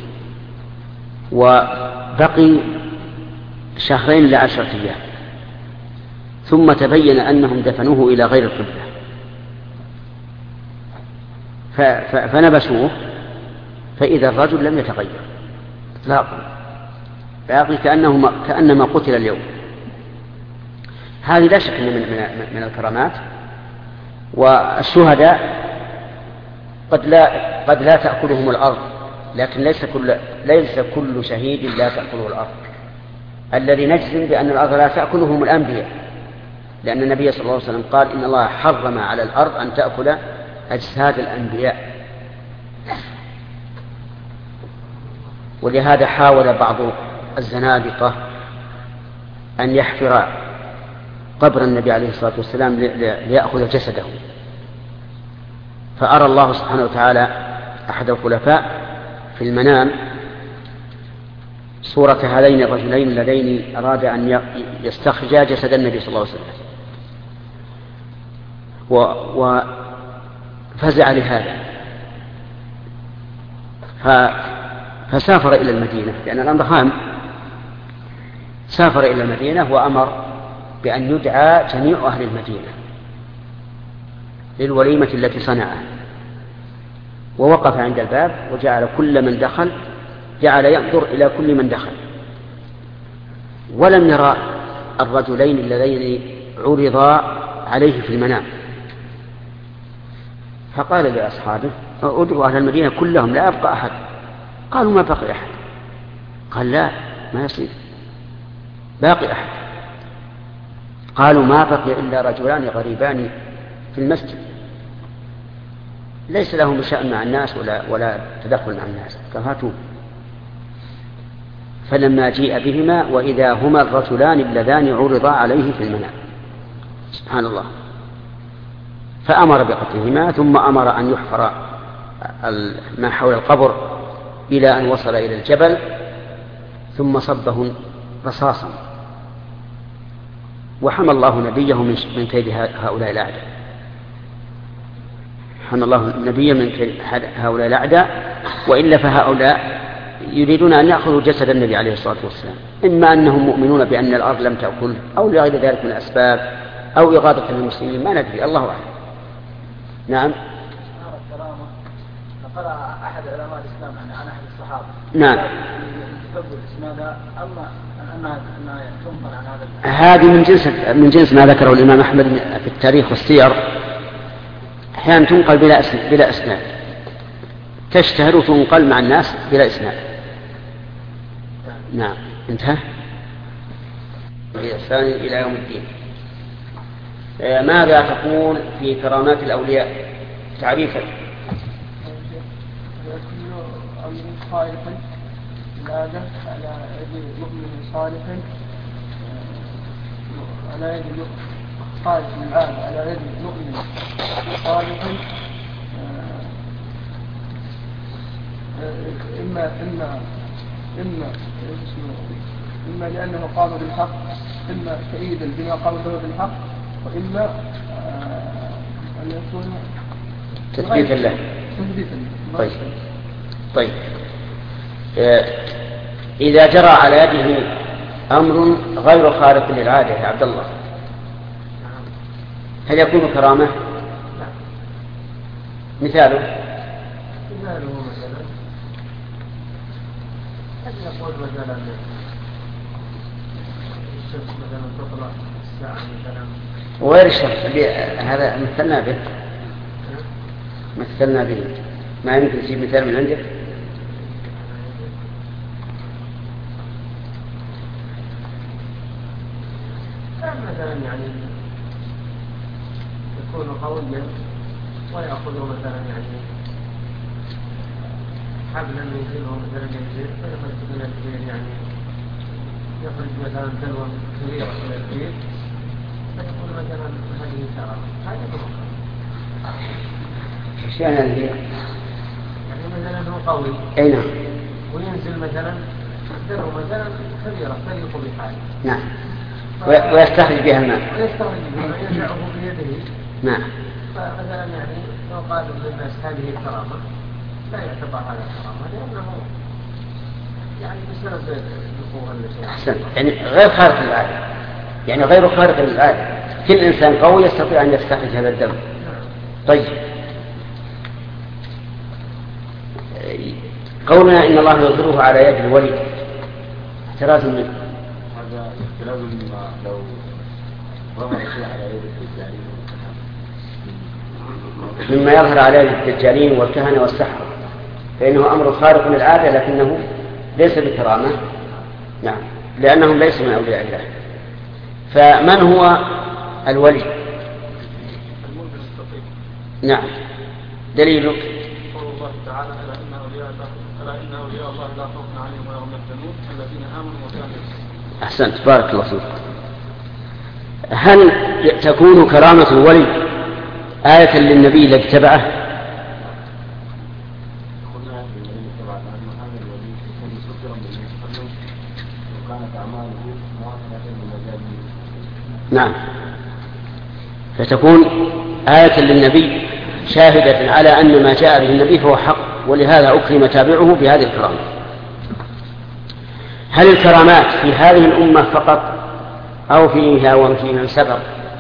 وبقي 2 ل10 أيام، ثم تبين أنهم دفنوه إلى غير القبلة، فنبشوه، فإذا الرجل لم يتغير إطلاقا، باقي كأنما قتل اليوم. هذه لا شك من الكرامات. والشهداء قد لا تأكلهم الأرض، لكن ليس كل شهيد لا تأكله الأرض. الذي نجزم بأن الأرض لا تأكلهم الأنبياء، لأن النبي صلى الله عليه وسلم قال إن الله حرم على الأرض أن تأكل أجساد الأنبياء. ولهذا حاول بعض الزنادقة أن يحفر قبر النبي عليه الصلاة والسلام ليأخذ جسده، فأرى الله سبحانه وتعالى أحد الخلفاء في المنام صورة هذين الرجلين اللذين أراد أن يستخرجا جسد النبي صلى الله عليه وسلم، وفزع لهذا فسافر إلى المدينة، لأن الأمر هام. سافر إلى المدينة وأمر بأن يدعى جميع أهل المدينة للوليمة التي صنعها، ووقف عند الباب وجعل كل من دخل جعل ينظر إلى كل من دخل، ولم يرى الرجلين اللذين عرضا عليه في المنام، فقال لأصحابه ادعوا أهل المدينة كلهم لا يبقى أحد. قالوا ما بقي أحد. قال لا، ما يصير، باقي أحد. قالوا ما بقي إلا رجلان غريبان في المسجد ليس لهم شأن مع الناس ولا تدخل مع الناس، فهاتوا. فلما جيء بهما وإذا هما الرجلان اللذان عرضا عليه في المنام، سبحان الله، فأمر بقتلهما، ثم أمر أن يحفر ما حول القبر إلى أن وصل إلى الجبل، ثم صبه رصاصا، وحمى الله نبيه من كيد هؤلاء الأعداء. حمى الله نبيه من كيد هؤلاء الأعداء، وإلا فهؤلاء يريدون أن يأخذوا جسد النبي عليه الصلاة والسلام، إما أنهم مؤمنون بأن الأرض لم تأكل، أو لغير ذلك من الأسباب، أو إغاظة للمسلمين، ما ندري، الله أعلم. نعم. قرأ أحد علماء الإسلام عن أحد الصحابة. نعم. هذه من جنس ما ذكره الإمام أحمد في التاريخ والسير، أحيانا تنقل بلا إسناد، تشتهر وتنقل مع الناس بلا إسناد. نعم، انتهى. الثاني إلى يوم الدين. ماذا تقول في كرامات الأولياء تعريفا؟ خالقا الآدم على يد مؤمن صالح، على يد خالق العام على يد مؤمن صالح، إما لأنه قام بالحق، إما تأييدا بما قام به بالحق، وإما أن يكون تثبيتا له. طيب. إذا جرى على يده أمر غير خارق للعادة يا عبد الله، هل يكون كرامة؟ مثاله مثلا هل يقول مثلا الشمس مثلا تطلع الساعة مثلا، وغير الشمس هذا مثلنا به، ما يمكن تجيب مثال من عندك؟ مثلا يعني يكون قويا ويأخذه مثلا يعني حبلا ينزله مثلا ينزل فيخرج من البير، يعني يخرج مثلا دلوة كبيرة من البير، فيقول مثلا هذه كرامة، هذه كرامة. ايش يعني هذه؟ يعني مثلا هو قوي، اي نعم، وينزل مثلا دلوة مثلا كبيرة تليق بحاله، نعم، ويستخرج بها الماء، ويجعه بيده. نعم. فمثلا يعني لو قالوا للناس هذه كرامة لا يعتبر هذا كرامة، لأنه يعني بسبب القوة التي أحسن، يعني غير خارق للعادة، يعني غير خارق للعادة، كل إنسان قوي يستطيع أن يستخرج هذا الدم. طيب، قولنا إن الله يظهره على يد الولي احتراز منه، هذا احتراز لو ظهر شيء على يد الدجالين مما يظهر على يد الدجالين والكهنة والسحرة، فإنه أمر خارق للعادة لكنه ليس بكرامة. نعم، لأنهم ليسوا من أولياء الله. فمن هو الولي؟ نعم، دليلك قول الله تعالى ألا إن أولياء الله لا خوف عليهم ولا هم يحزنون الذين آمنوا وكانوا يتقون. أحسنت، بارك الله فيك. هل تكون كرامة الولي آية للنبي الذي اتبعه؟ نعم، فتكون آية للنبي شاهدة على أن ما جاء به النبي فهو حق، ولهذا أكرم تابعه بهذه الكرامة. هل الكرامات في هذه الأمة فقط أو فيها وفي من سبق؟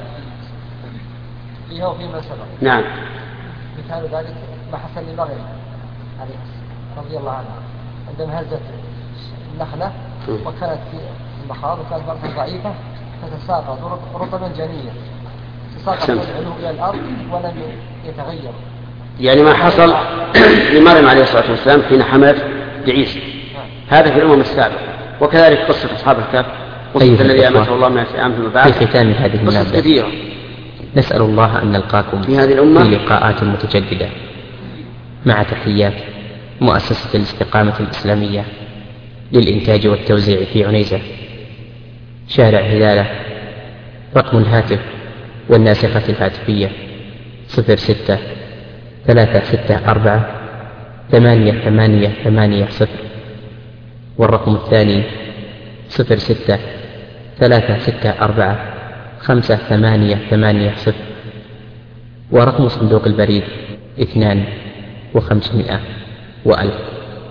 فيها وفي من سبق. نعم. مثال ذلك ما حصل لمريم رضي الله عنها عندما هزت النخلة وكانت في المخاض وكانت مرة ضعيفة فتساقط رطبا جنيا، تساقط من العلو إلى الأرض ولم يتغير. يعني ما حصل لمريم عليه الصلاة والسلام حين حملت بعيسى، هذا في الأمم السابقة. وكذلك قصة أصحاب الكهف، قصة الذي أمته الله من أيام بعد، في ختام هذه المادة كثيرة. نسأل الله أن نلقاكم في هذه الأمة في لقاءات متجددة، مع تحيات مؤسسة الاستقامة الإسلامية للإنتاج والتوزيع في عنيزة، شارع هلالة. رقم الهاتف والناسخة الهاتفية 06-364-8880، والرقم الثاني 06-364-5880، ورقم صندوق البريد 2 و500 و1000.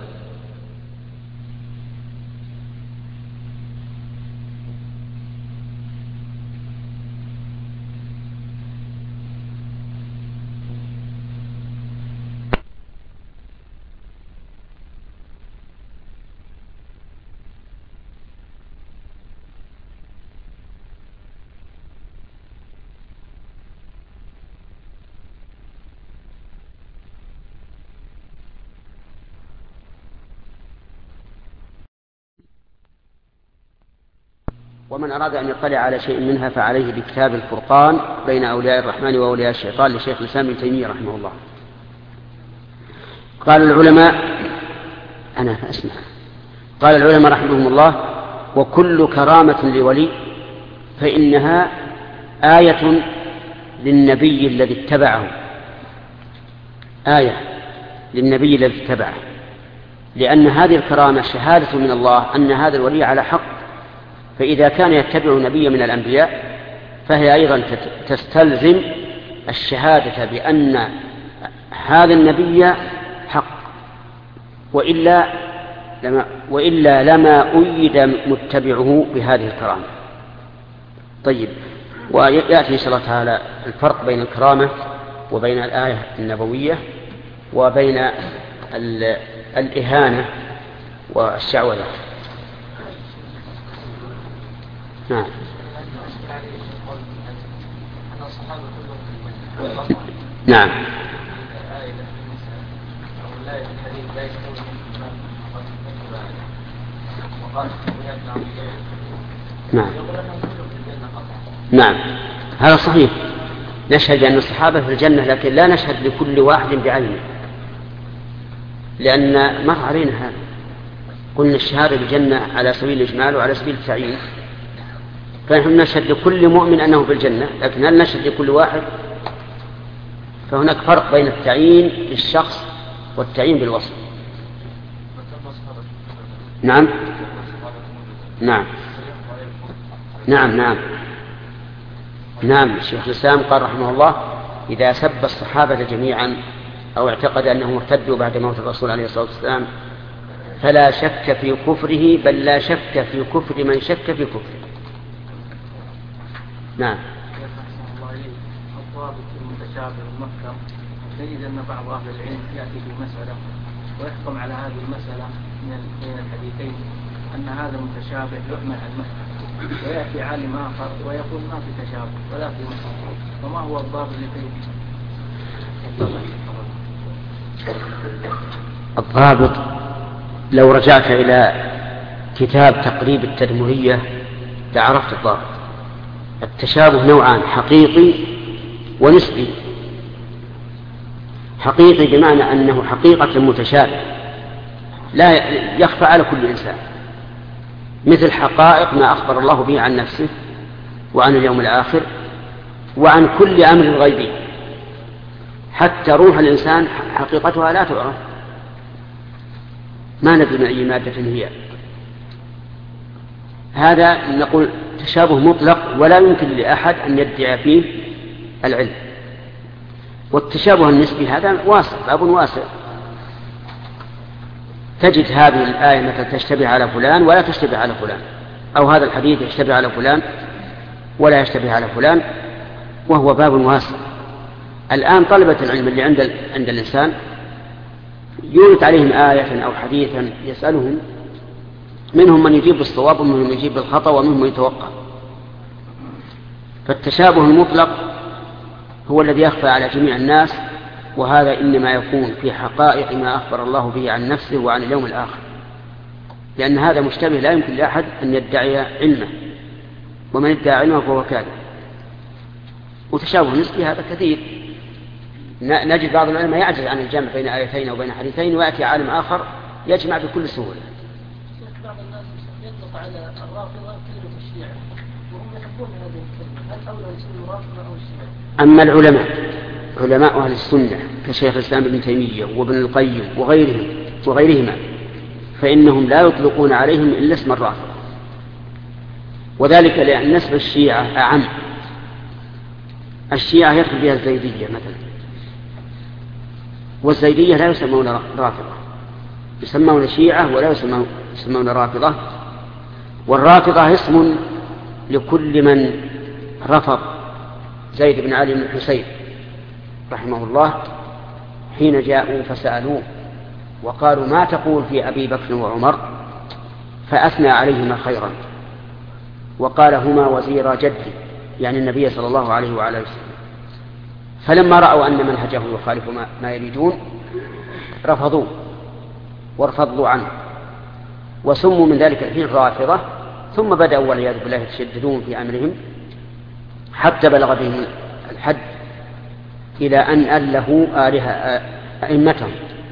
ومن أراد أن يطلع على شيء منها فعليه بكتاب الفرقان بين أولياء الرحمن وأولياء الشيطان لشيخ الإسلام ابن تيمية رحمه الله. قال العلماء رحمهم الله: وكل كرامة لولي فإنها آية للنبي الذي اتبعه، لأن هذه الكرامة شهادة من الله أن هذا الولي على حق، فإذا كان يتبع نبيا من الأنبياء فهي أيضا تستلزم الشهادة بأن هذا النبي حق، وإلا لما أيد متبعه بهذه الكرامة. طيب، ويأتي إن شاء الله تعالى الفرق بين الكرامة وبين الآية النبوية وبين الإهانة والشعوذة. نعم. نعم. نعم. نعم، هذا صحيح. نشهد أن الصحابة في الجنة، لكن لا نشهد لكل واحد بعينه، لأن مر علينا هذا. قلنا الشهادة بالجنة على سبيل الإجمال وعلى سبيل التعيين، فنحن نشهد لكل مؤمن أنه في الجنة، لكن هل نشهد لكل واحد؟ فهناك فرق بين التعيين للشخص والتعيين بالوصف. نعم. نعم. نعم. نعم. نعم. الشيخ الإسلام قال رحمه الله: إذا سب الصحابة جميعا أو اعتقد أنهم ارتدوا بعد موت الرسول عليه الصلاة والسلام فلا شك في كفره، بل لا شك في كفر من شك في كفره. نعم. الضابط المتشابه المحكم تجد أن بعض أهل العلم يأتي في مسألة ويحكم على هذه المسألة من الحديثين أن هذا متشابه يحمل على المحكم، ويأتي عالم آخر ويقول ما في تشابه ولا في محكم، فما هو الضابط لكي؟ الضابط لو رجعت إلى كتاب تقريب التدمرية لعرفت الضابط. التشابه نوعان: حقيقي ونسبي. حقيقي بمعنى أنه حقيقة متشابه لا يخفى على كل إنسان، مثل حقائق ما أخبر الله به عن نفسه وعن اليوم الآخر وعن كل أمر غيبي، حتى روح الإنسان حقيقتها لا تعرف، ما ندري من أي مادة هي. هذا نقول تشابه مطلق ولا يمكن لأحد أن يدعي فيه العلم. والتشابه النسبي هذا واسع، باب واسع. تجد هذه الآية مثلا تشتبه على فلان ولا تشتبه على فلان، أو هذا الحديث يشتبه على فلان ولا يشتبه على فلان، وهو باب واسع. الآن طلبة العلم اللي عند الإنسان يورد عليهم آية أو حديثا يسألهم، منهم من يجيب بالصواب ومنهم من يجيب بالخطأ ومنهم من يتوقع. فالتشابه المطلق هو الذي يخفى على جميع الناس، وهذا إنما يكون في حقائق ما أخبر الله به عن نفسه وعن اليوم الآخر، لأن هذا مشتبه لا يمكن لأحد أن يدعي علمه، ومن ادعى علمه فهو كاذب. وتشابه نسبي هذا كثير، نجد بعض العلماء يعجز عن الجمع بين آيتين أو بين حديثين، ويأتي عالم آخر يجمع بكل سهولة. بعض الناس يطلق على الرافضة كلمة الشيعة وهم يحبون هذه الكلمة، هل أولى يسموا الرافضة أو الشيعة؟ أما علماء أهل السنة كشيخ الإسلام ابن تيمية وابن القيم وغيرهما فإنهم لا يطلقون عليهم إلا اسم الرافضة، وذلك لأن نسب الشيعة أعم. الشيعة يدخل بها الزيدية مثلا، والزيدية لا يسمون رافضة، يسمون شيعة ولا يسمون رافضة. والرافضة اسم لكل من رفض زيد بن علي بن الحسين رحمه الله حين جاءوا فسألوه وقالوا ما تقول في أبي بكر وعمر، فأثنى عليهما خيرا وقال هما وزيرا جدي، يعني النبي صلى الله عليه وعلى وسلم. فلما رأوا أن منهجه يخالف ما يريدون رفضوه وارفضوا عنه، وسموا من ذلك الحين رافضة. ثم بدأوا والعياذ بالله يتشددون في أمرهم حتى بلغ بهم الحد إلى أن أله أئمتهم،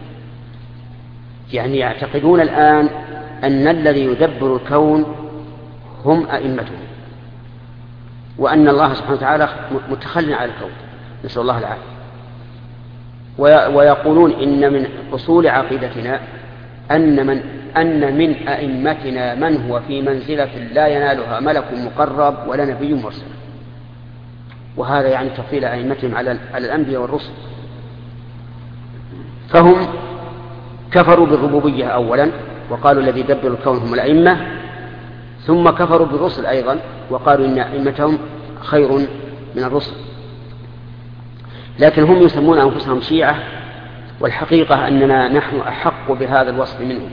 يعني يعتقدون الآن أن الذي يدبر الكون هم أئمتهم، وأن الله سبحانه وتعالى متخلٍ على الكون، نسأل الله العافية. ويقولون إن من أصول عقيدتنا أن من أئمتنا من هو في منزلة لا ينالها ملك مقرب ولا نبي مرسل، وهذا يعني تفضيل أئمتهم على الأنبياء والرسل. فهم كفروا بالربوبية أولا وقالوا الذي يدبر الكون هم الأئمة، ثم كفروا بالرسل أيضا وقالوا إن أئمتهم خير من الرسل. لكن هم يسمون أنفسهم شيعة، والحقيقة أننا نحن أحق بهذا الوصف منهم.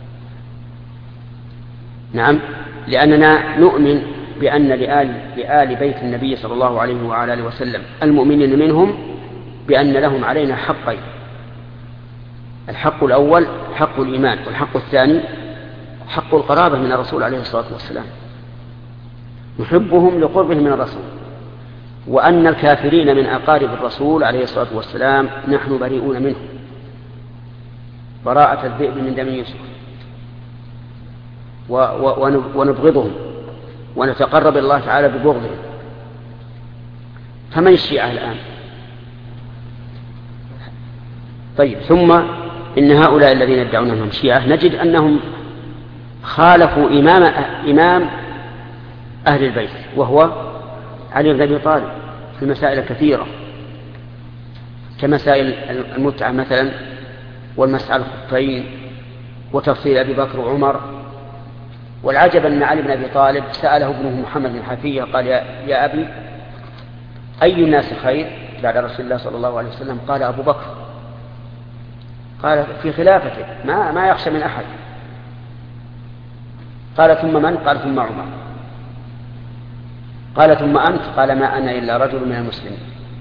نعم، لأننا نؤمن بأن لآل بيت النبي صلى الله عليه وعلى آله وسلم المؤمنين منهم بأن لهم علينا حقين: الحق الأول حق الإيمان، والحق الثاني حق القرابة من الرسول عليه الصلاة والسلام، نحبهم لقربهم من الرسول. وأن الكافرين من أقارب الرسول عليه الصلاة والسلام نحن بريئون منهم براءة الذئب من دم يوسف، ونبغضهم ونتقرب الله تعالى ببغضهم. فمن الشيعة الآن؟ طيب، ثم إن هؤلاء الذين يدعون أنهم شيعة نجد أنهم خالفوا إمام أهل البيت وهو علي بن أبي طالب في مسائل كثيرة، كمسائل المتعة مثلا، والمسح على الخفين، وتفصيل أبي بكر وعمر. والعجب أن علي بن أبي طالب سأله ابنه محمد بن حفية قال: يا أبي، أي الناس خير بعد رسول الله صلى الله عليه وسلم؟ قال: أبو بكر. قال: في خلافته ما يخشى من أحد. قال: ثم من؟ قال: ثم عمر. قال: ثم أنت؟ قال: ما أنا إلا رجل من المسلمين.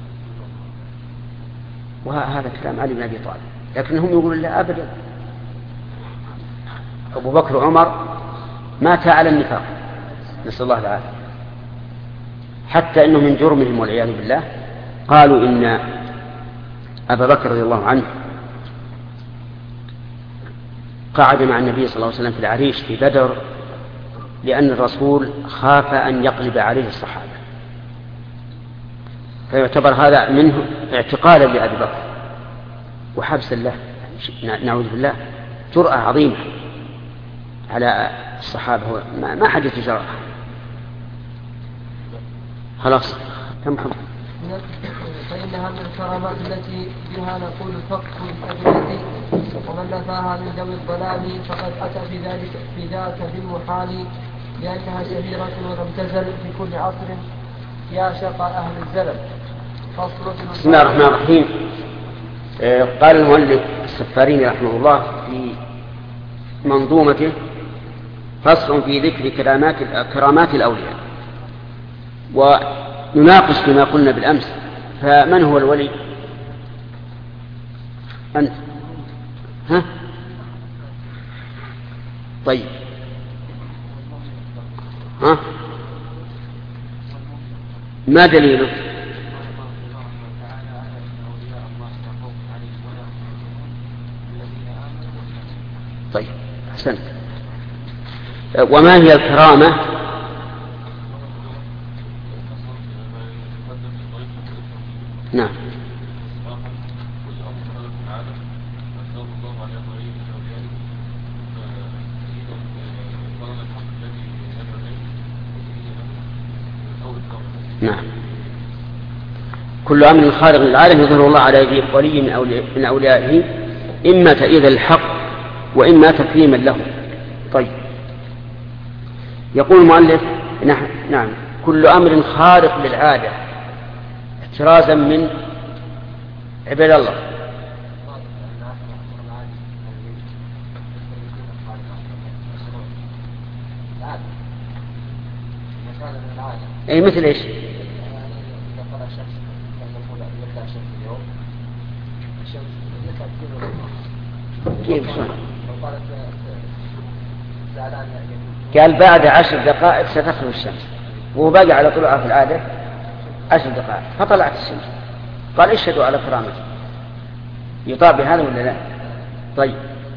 وهذا كلام علي بن أبي طالب، لكنهم يقولون لا أبدا، أبو بكر وعمر ماتا على النفاق، نسأل الله العافية. حتى إنه من جرمهم والعياذ بالله قالوا إن أبا بكر رضي الله عنه قعد مع النبي صلى الله عليه وسلم في العريش في بدر لأن الرسول خاف أن يقلب عليه الصحابة، فيعتبر هذا منه اعتقالا لأبي بكر وحبسا له، نعوذ بالله، جرأة عظيمة على الصحابة، ما حد يتجرأ. خلاص كم حب. فإنها من الكرامات التي بها نقول فقه الأدلة، ومن نفاها من ذوي الضلال فقد أتى في ذاك بالمحال، لأنها شهيرة ولم تزل في كل عصر يا شقى أهل الزلل. بسم الله الرحمن الرحيم. قال المؤلف السفاريني رحمه الله في منظومته: فصل في ذكر كرامات الأولياء. ونناقش فيما قلنا بالأمس، فمن هو الولي؟ أنت؟ ها؟ طيب، ها؟ ما دليله؟ طيب أحسنت. وما هي الكرامة؟ نعم. نعم. كل أمر خارق للعالم يظهر الله على يد ولي من أوليائه، إما تأييدا الحق وإما تكريما له. طيب، يقول المؤلف: نعم، كل أمر خارق للعادة احترازا من عباد الله. أي مثل إيش؟ كيف شلون؟ قال بعد 10 دقائق ستخرج الشمس، وهو باقي على طلوعها في العادة 10 دقائق، فطلعت الشمس. قال: اشهدوا على كرامتي. يطاع بهذا ولا لا؟ طيب،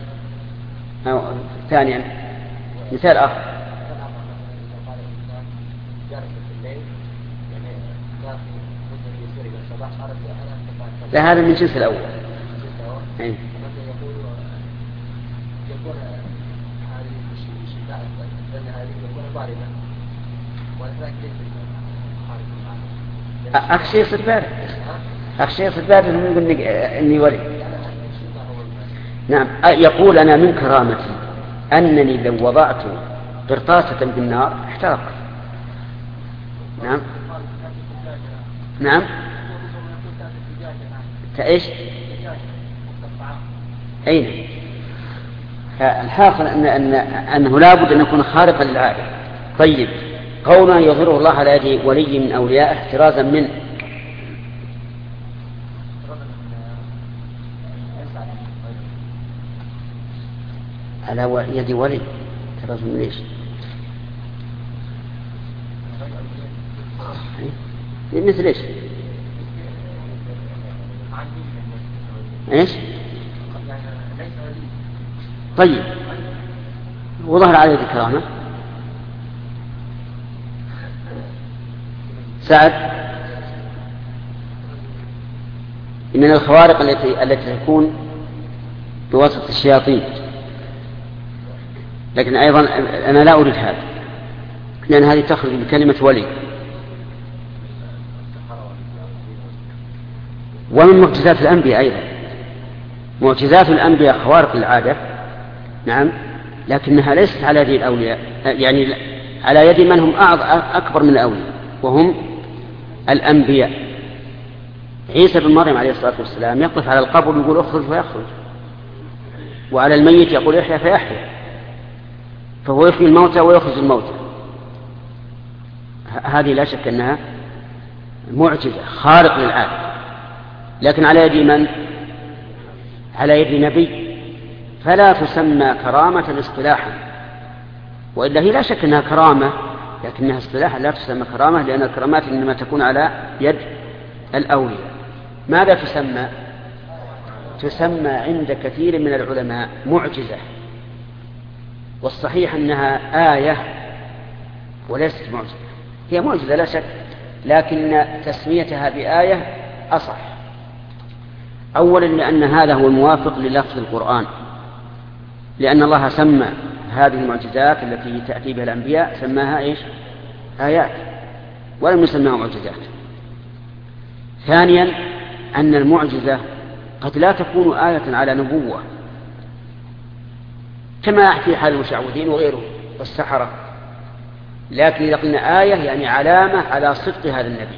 ثانيا مثال آخر: لا، هذا من جنس الأول. أي. أخشى يصير بارد إنه يقول إني ولي. نعم، يقول: أنا من كرامتي أنني لو وضعت قرطاسة بالنار احترقت. نعم نعم. كإيش؟ أين؟ الحاصل أنه لابد أن يكون خارقا للعادة. طيب، قولا يظهره الله على يد ولي من أولياء احترازا من على يد ولي احترازا من إيش؟ مثل إيش؟ إيش؟ طيب، وظهر عليه الكرامة. سعد: من الخوارق التي تكون بواسطة الشياطين، لكن أيضا أنا لا أريد هذا، لأن هذه تخرج بكلمة ولي. ومن معجزات الأنبياء أيضا، معجزات الأنبياء خوارق العادة، نعم، لكنها ليست على يد الأولياء، يعني على يد من هم أكبر من الأولياء، وهم الأنبياء. عيسى بن مريم عليه الصلاة والسلام يقف على القبر ويقول: اخرج فيخرج، وعلى الميت يقول: يحيى فيحيى، فهو يحيي الموتى ويخرج الموتى. هذه لا شك أنها معجزة خارق للعادة، لكن على يد من؟ على يد نبي، فلا تسمى كرامة اصطلاحا، وإلا هي لا شك أنها كرامة، لكنها اصطلاحا لا تسمى كرامة، لأن الكرامات إنما تكون على يد الأولياء. ماذا تسمى؟ تسمى عند كثير من العلماء معجزة، والصحيح أنها آية وليست معجزة. هي معجزة لا شك، لكن تسميتها بآية أصح. أولا لأن هذا هو الموافق للفظ القرآن، لأن الله سمى هذه المعجزات التي تأتي بها الأنبياء سماها إيش؟ آيات. ولم يسمىها معجزات. ثانيا أن المعجزة قد لا تكون آية على نبوة كما في حال المشعوذين وغيره والسحرة، لكن إذا قلنا آية يعني علامة على صدق هذا النبي،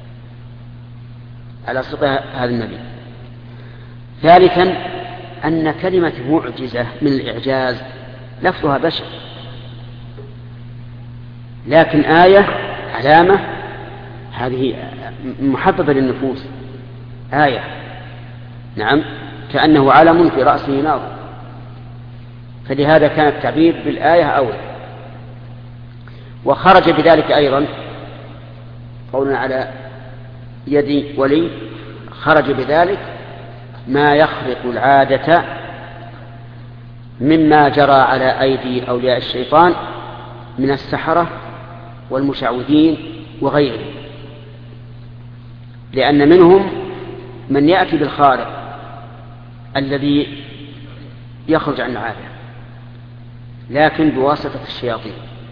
على صدق هذا النبي. ثالثا أن كلمة معجزة من الإعجاز لفظها بشر، لكن آية علامة هذه محببة للنفوس، آية نعم كأنه علم في رأسه نار، فلهذا كان التعبير بالآية أولى. وخرج بذلك أيضا قولنا على يد ولي، خرج بذلك ما يخرق العادة مما جرى على أيدي أولياء الشيطان من السحرة والمشعوذين وغيرهم، لأن منهم من يأتي بالخارق الذي يخرج عن العادة لكن بواسطة الشياطين.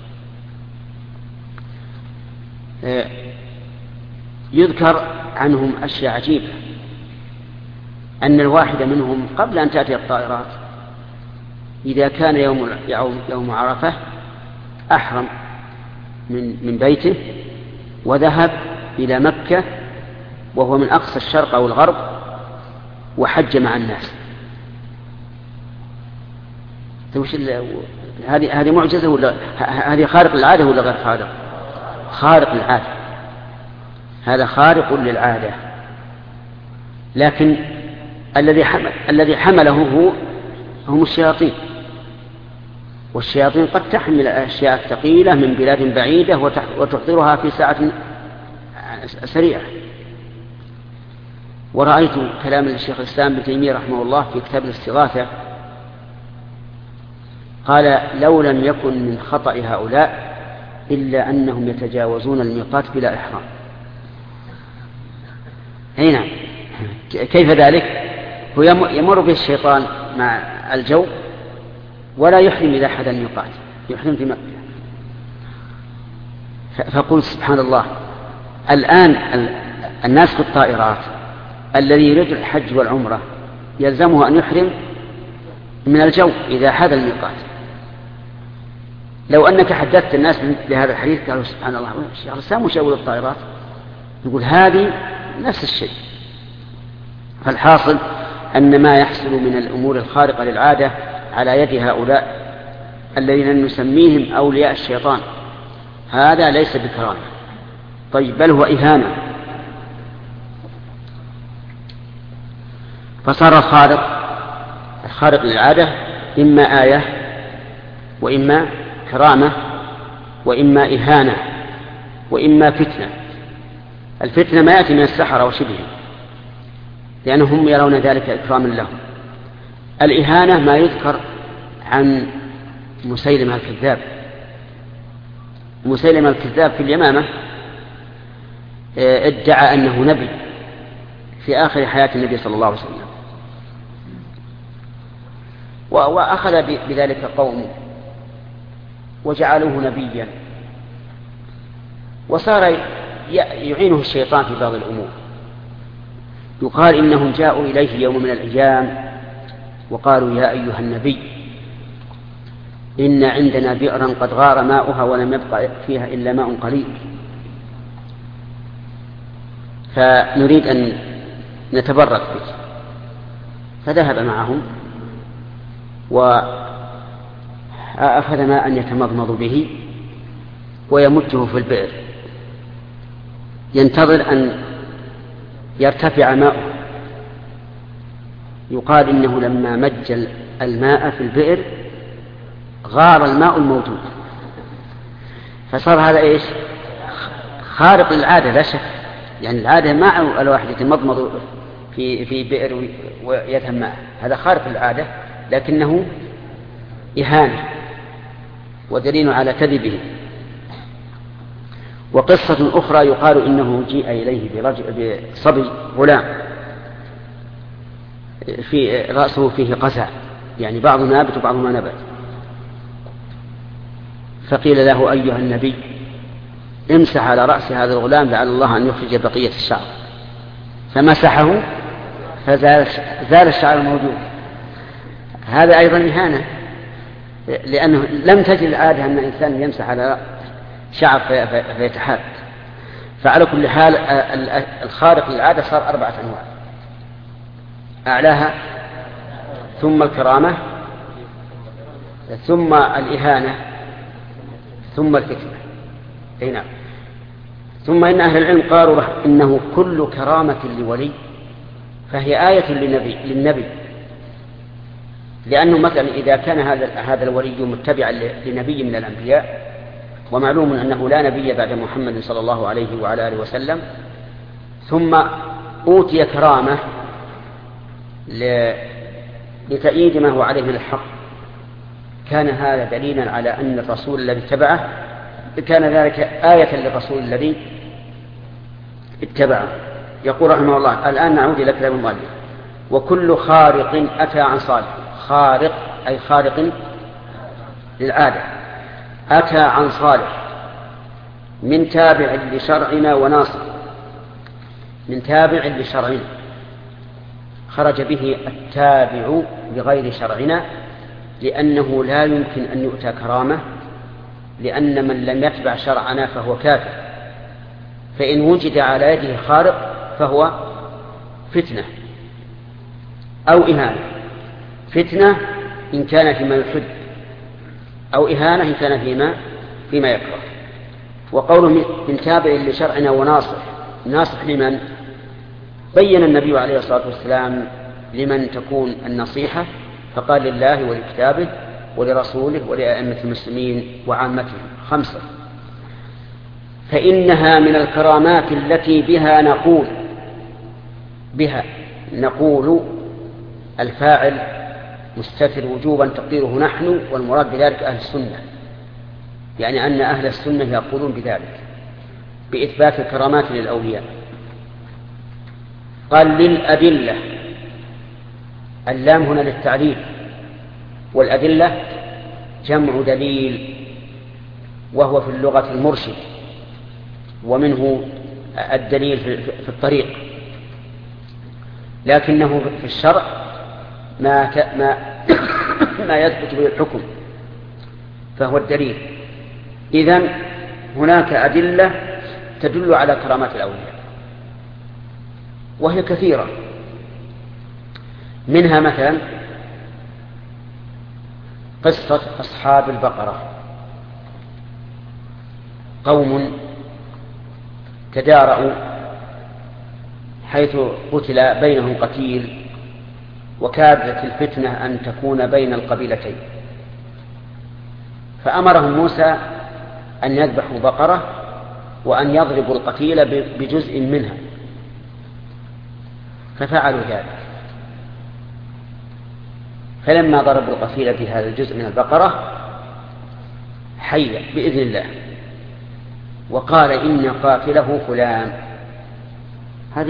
يذكر عنهم أشياء عجيبة، أن الواحد منهم قبل أن تأتي الطائرات إذا كان يوم عرفة أحرم من بيته وذهب إلى مكة وهو من أقصى الشرق أو الغرب وحج مع الناس. هذه معجزة ولا هذه خارق للعادة ولا غير خارق؟ خارق للعادة، هذا خارق للعادة. لكن الذي حمله هم الشياطين، والشياطين قد تحمل الأشياء الثقيلة من بلاد بعيدة وتحضرها في ساعة سريعة. ورأيت كلام الشيخ الإسلام ابن تيمية رحمه الله في كتاب الاستغاثة، قال لو لم يكن من خطأ هؤلاء إلا أنهم يتجاوزون الميقات بلا إحرام. نعم، كيف ذلك؟ هو يمر به الشيطان مع الجو ولا يحرم إذا حدا الميقات، يحرم في مكة. فقل سبحان الله، الآن الناس في الطائرات الذي يريد الحج والعمرة يلزمه أن يحرم من الجو إذا حدا الميقات. لو أنك حدثت الناس بهذا الحديث قالوا سبحان الله، الشيخ الإسلام مشاور الطائرات، يقول هذه نفس الشيء. فالحاصل أن ما يحصل من الأمور الخارقة للعادة على يد هؤلاء الذين نسميهم أولياء الشيطان هذا ليس بكرامة، طيب بل هو إهانة. فصار الخارق للعادة إما آية وإما كرامة وإما إهانة وإما فتنة. الفتنة ما يأتي من السحرة وشبهه لأنهم يرون ذلك إكراما لهم. الإهانة ما يذكر عن مسيلمة الكذاب. مسيلمة الكذاب في اليمامة ادعى أنه نبي في آخر حياة النبي صلى الله عليه وسلم، وأخذ بذلك قوم وجعلوه نبيا، وصار يعينه الشيطان في بعض الأمور. يقال إنهم جاءوا إليه يوم من الأيام وقالوا يا أيها النبي إن عندنا بئرا قد غار ماؤها ولم يبقى فيها إلا ماء قليل، فنريد أن نتبرك بك. فذهب معهم وأخذ ماء يتمضمض به ويمده في البئر ينتظر أن يرتفع ماؤه. يقال إنه لما مج الماء في البئر غار الماء الموجود، فصار هذا إيش؟ خارق للعادة لا شك. يعني العادة ما الواحد يتمضمض في بئر ويذهب ماء، هذا خارق للعادة لكنه إهانة ودليل على كذبه. وقصة أخرى يقال إنه جيء إليه بصبي غلام في رأسه فيه قزع، يعني بعض نابت وبعض ما نبت، فقيل له أيها النبي امسح على رأس هذا الغلام لعل الله أن يخرج بقية الشعر، فمسحه فزال الشعر الموجود. هذا أيضا إهانة، لأنه لم تجد العادة أن الإنسان يمسح على شعر فيتحاد. فعلى كل حال الخارق للعادة صار 4 أنواع: أعلاها ثم الكرامة ثم الإهانة ثم الفتنة. أي نعم. ثم إن أهل العلم قالوا إنه كل كرامة لولي فهي آية للنبي، لأنه مثلا إذا كان هذا الولي متبعا لنبي من الأنبياء، ومعلوم أنه لا نبي بعد محمد صلى الله عليه وعلى آله وسلم، ثم أوتي كرامة لتأييد ما هو عليه من الحق، كان هذا دليلا على أن الرسول الذي اتبعه كان ذلك آية للرسول الذي اتبعه. يقول رحمه الله: الآن نعود إلى كلام المؤلف: وكل خارق أتى عن صالح. خارق أي خارق للعادة، أتى عن صالح من تابع لشرعنا وناصر. من تابع لشرعنا، خرج به التابع بغير شرعنا، لأنه لا يمكن أن يؤتى كرامة، لأن من لم يتبع شرعنا فهو كافر. فإن وجد على يده خارق فهو فتنة أو إهانة. فتنة إن كان فيما يحب، أو إهانة إن كان فيما يكره. وقوله من تابع لشرعنا وناصح، ناصح لمن؟ بين النبي عليه الصلاة والسلام لمن تكون النصيحة، فقال: لله ولكتابه ولرسوله ولأئمة المسلمين وعامتهم. 5. فإنها من الكرامات التي بها نقول الفاعل مستتر وجوبا تقديره نحن، والمراد بذلك أهل السنة، يعني أن أهل السنة يقولون بذلك بإثبات الكرامات للأولياء. قال: للأدلة. اللام هنا للتعليل، والأدلة جمع دليل، وهو في اللغة المرشد، ومنه الدليل في الطريق، لكنه في الشرع ما يثبت به الحكم، فهو الدليل. إذن هناك أدلة تدل على كرامات الأولياء، وهي كثيرة. منها مثلا قصة أصحاب البقرة، قوم تدارعوا حيث قتل بينهم قتيل، وكادت الفتنة أن تكون بين القبيلتين، فأمرهم موسى أن يذبحوا بقرة وأن يضربوا القتيل بجزء منها، ففعلوا ذلك. فلما ضربوا القتيل بهذا الجزء من البقرة حي بإذن الله وقال: إن قاتله فلان. هذه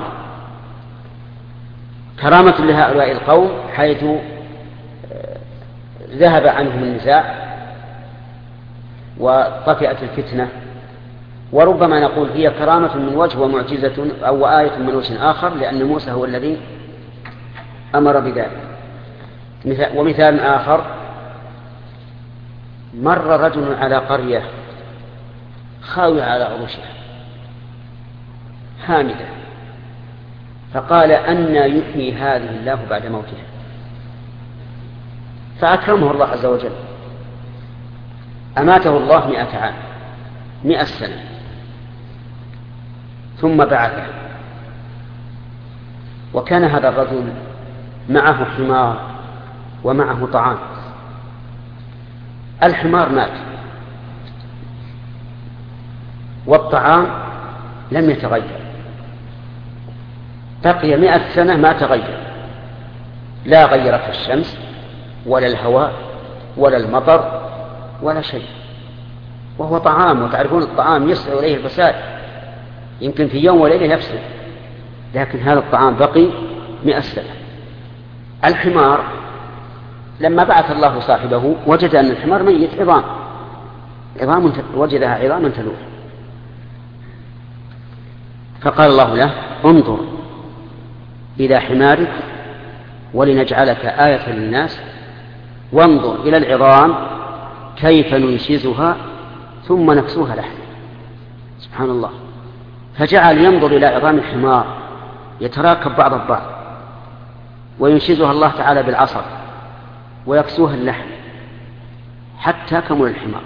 كرامة لهؤلاء القوم، حيث ذهب عنهم النزاع وطفئت الفتنة. وربما نقول هي كرامة من وجه ومعجزة أو آية من وجه آخر، لأن موسى هو الذي أمر بذلك. ومثال آخر: مر رجل على قرية خاوية على عروشها حامدة، فقال: أنى يحيي هذه الله بعد موتها؟ فأكرمه الله عز وجل، أماته الله 100 عام، 100 سنة، ثم بعثه. وكان هذا الرجل معه حمار ومعه طعام. الحمار مات والطعام لم يتغير، بقي 100 سنة ما تغير، لا غيرت الشمس ولا الهواء ولا المطر ولا شيء، وهو طعام، وتعرفون الطعام يسرع إليه الفساد، يمكن في يوم وليلة يفسد، لكن هذا الطعام بقي 100 سنة. الحمار لما بعث الله صاحبه وجد أن الحمار ميت، وجدها عظاما تلوح، فقال الله له: انظر إلى حمارك ولنجعلك آية للناس، وانظر إلى العظام كيف ننشزها ثم نكسوها لحما. سبحان الله. فجعل ينظر إلى عظام الحمار يتراكب بعض البعض، وينشزها الله تعالى بالعصر ويكسوها اللحم حتى كمل الحمار.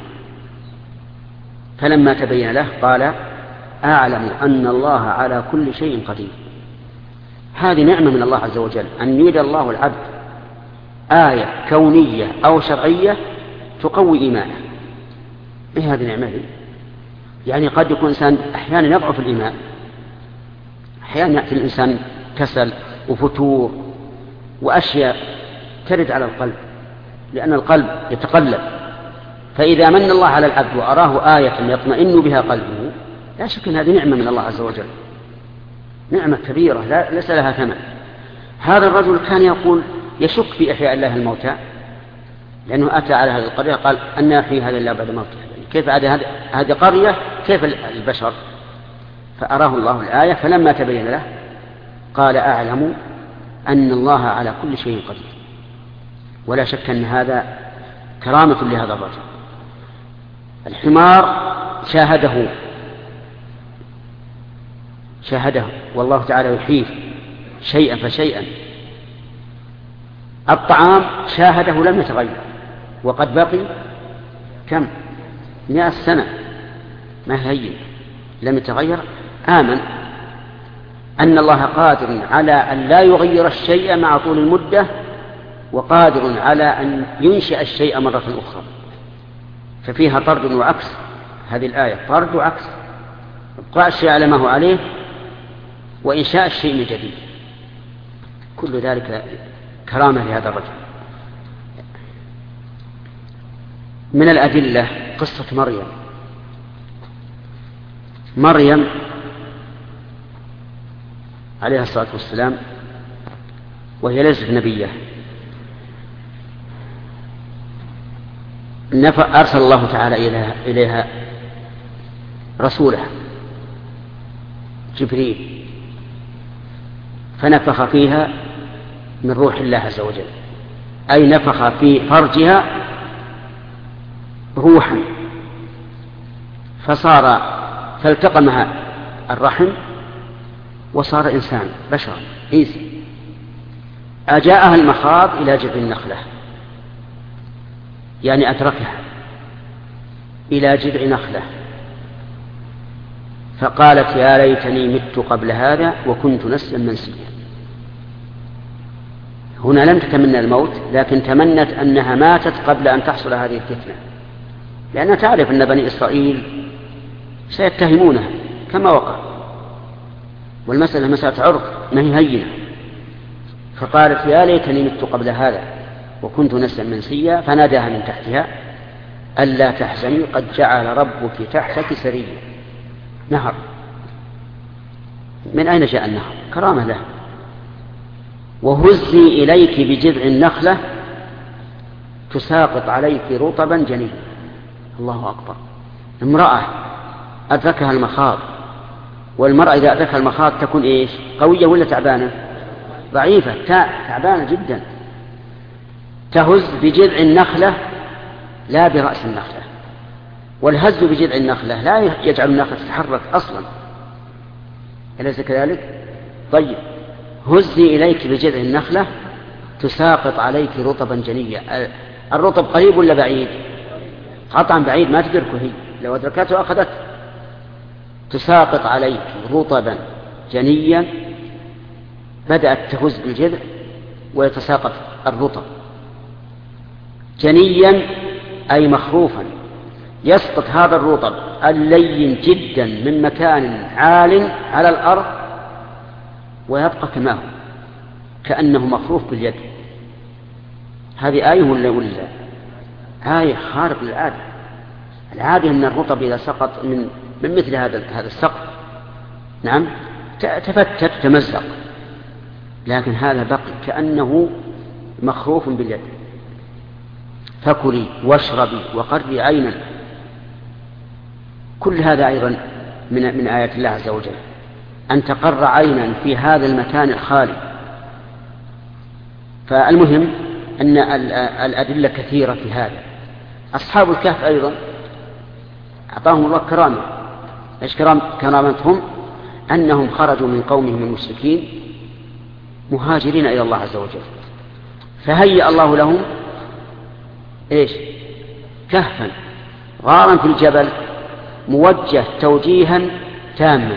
فلما تبين له قال: أعلم أن الله على كل شيء قدير. هذه نعمة من الله عز وجل، أن يريد الله العبد آية كونية أو شرعية تقوي إيمانه. إيه هذه نعمة؟ يعني قد يكون إنسان أحيانا يضعف الإيمان، أحيانا يأتي الإنسان كسل وفتور وأشياء ترد على القلب، لأن القلب يتقلب. فإذا من الله على العبد وأراه آية يطمئن بها قلبه، لا شك أن هذه نعمة من الله عز وجل، نعمة كبيرة ليس لها ثمن. هذا الرجل كان يقول يشك في إحياء الله الموتى، لأنه أتى على هذه القرية قال: أن يحيي هذا الله بعد موته؟ كيف هذه قرية كيف البشر؟ فأراه الله الآية، فلما تبين له قال: أعلم أن الله على كل شيء قدير. ولا شك أن هذا كرامة لهذا الرجل. الحمار شاهده والله تعالى يحييه شيئا فشيئا. الطعام شاهده لم يتغير، وقد بقي كم 100 سنة ما هي لم يتغير. آمن أن الله قادر على أن لا يغير الشيء مع طول المدة، وقادر على أن ينشئ الشيء مرة أخرى. ففيها طرد وعكس، هذه الآية طرد وعكس، إبقاء الشيء على ما هو عليه وإنشاء الشيء من جديد. كل ذلك كرامة لهذا الرجل. من الأدلة قصة مريم عليها الصلاة والسلام، وهي ليست نبية. أرسل الله تعالى إليها رسوله جبريل، فنفخ فيها من روح الله عز وجل، أي نفخ في فرجها روحا، فالتقمها الرحم وصار إنسان بشر عيسى. أجاءها المخاض إلى جذع النخلة، يعني أتركها إلى جذع نخلة، فقالت: يا ليتني مت قبل هذا وكنت نسيا منسيا. هنا لم تتمنى الموت، لكن تمنت أنها ماتت قبل أن تحصل هذه الفتنة، لأنها تعرف أن بني إسرائيل سيتهمونها كما وقع، والمسألة مسألة عرض ما هي هينة. فقالت: يا ليتني مت قبل هذا وكنت نسيا منسيا. فناداها من تحتها: ألا تحزني قد جعل ربك تحتك سريا. نهر. من أين جاء النهر؟ كرامة له. وهزي إليك بجذع النخلة تساقط عليك رطبا جنيا. الله أكبر. امرأة أدركها المخاض، والمرأة إذا أدركها المخاض تكون إيش؟ قوية ولا تعبانة؟ ضعيفة، تعبانة جدا. تهز بجذع النخلة لا برأس النخلة، والهز بجذع النخلة لا يجعل النخلة تتحرك أصلا، أليس كذلك؟ طيب، هزي إليك بجذع النخلة تساقط عليك رطبا جنيا. الرطب قريب ولا بعيد؟ قطعا بعيد، ما تدركه هي، لو أدركته أخذت. تساقط عليك رطبا جنيا، بدأت تهز بالجذع ويتساقط الرطب. جنيا أي مخروفا، يسقط هذا الرطب اللين جدا من مكان عال على الأرض ويبقى كما هو كأنه مخروف باليد. هذه آية ولا آية خارق للعادة. العادة أن الرطب إذا سقط من مثل هذا السقط، نعم، تفتت تمزق، لكن هذا بقي كأنه مخروف باليد. فكلي واشربي وقري عينا. كل هذا أيضا من آيات الله عز وجل. أن تقر عينا في هذا المكان الخالي. فالمهم أن الأدلة كثيرة في هذا. أصحاب الكهف أيضا أعطاهم الله كرامة. إيش كرامتهم؟ أنهم خرجوا من قومهم المشركين مهاجرين إلى الله عز وجل، فهيأ الله لهم إيش؟ كهفا غارا في الجبل موجه توجيها تاما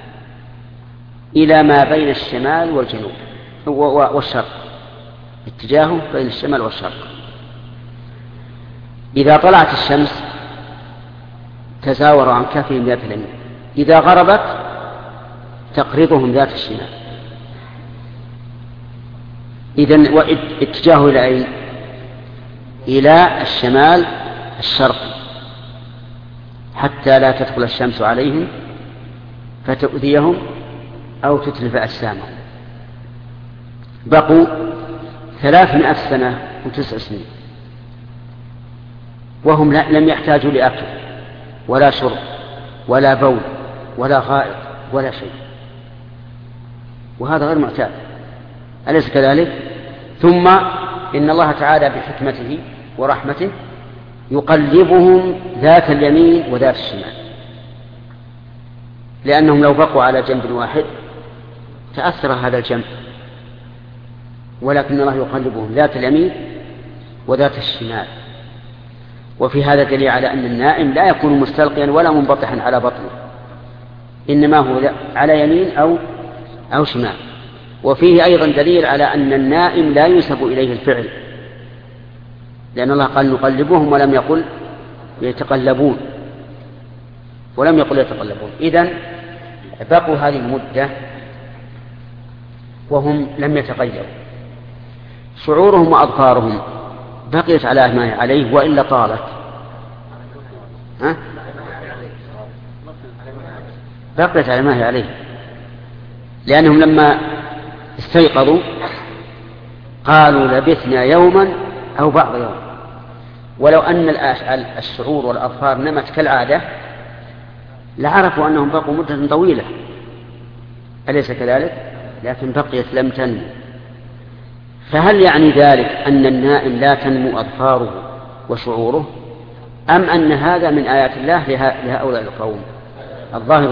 إلى ما بين الشمال والجنوب والشرق، اتجاهه بين الشمال والشرق. إذا طلعت الشمس تزاوروا عن كهفهم ذات اليمين، إذا غربت تقرضهم ذات الشمال. إذن واتجاهه إلى أين؟ إلى الشمال الشرقي، حتى لا تدخل الشمس عليهم فتؤذيهم أو تتلف أجسامهم. بقوا 300 سنة و9 سنين وهم لم يحتاجوا لأكل ولا شرب ولا بول ولا غائط ولا شيء، وهذا غير معتاد، أليس كذلك؟ ثم إن الله تعالى بحكمته ورحمته يقلبهم ذات اليمين وذات الشمال، لأنهم لو بقوا على جنب واحد تأثر هذا الجنب، ولكن الله يقلبهم ذات اليمين وذات الشمال. وفي هذا دليل على أن النائم لا يكون مستلقيا ولا منبطحا على بطنه، إنما هو على يمين أو شمال. وفيه أيضا دليل على أن النائم لا ينسب إليه الفعل، لأن الله قال نقلبهم ولم يقل يتقلبون، ولم يقل يتقلبون. إذن بقوا هذه المدة وهم لم يتغيروا، شعورهم وأظفارهم بقيت على ما هي عليه وإلا طالت. بقيت على ما هي عليه، لأنهم لما استيقظوا قالوا لبثنا يوما أو بعض يوم، ولو أن الشعور والأظفار نمت كالعادة لعرفوا أنهم بقوا مدة طويلة، أليس كذلك؟ لكن بقيت لم تنمو. فهل يعني ذلك أن النائم لا تنمو أظفاره وشعوره، أم أن هذا من آيات الله لهؤلاء القوم؟ الظاهر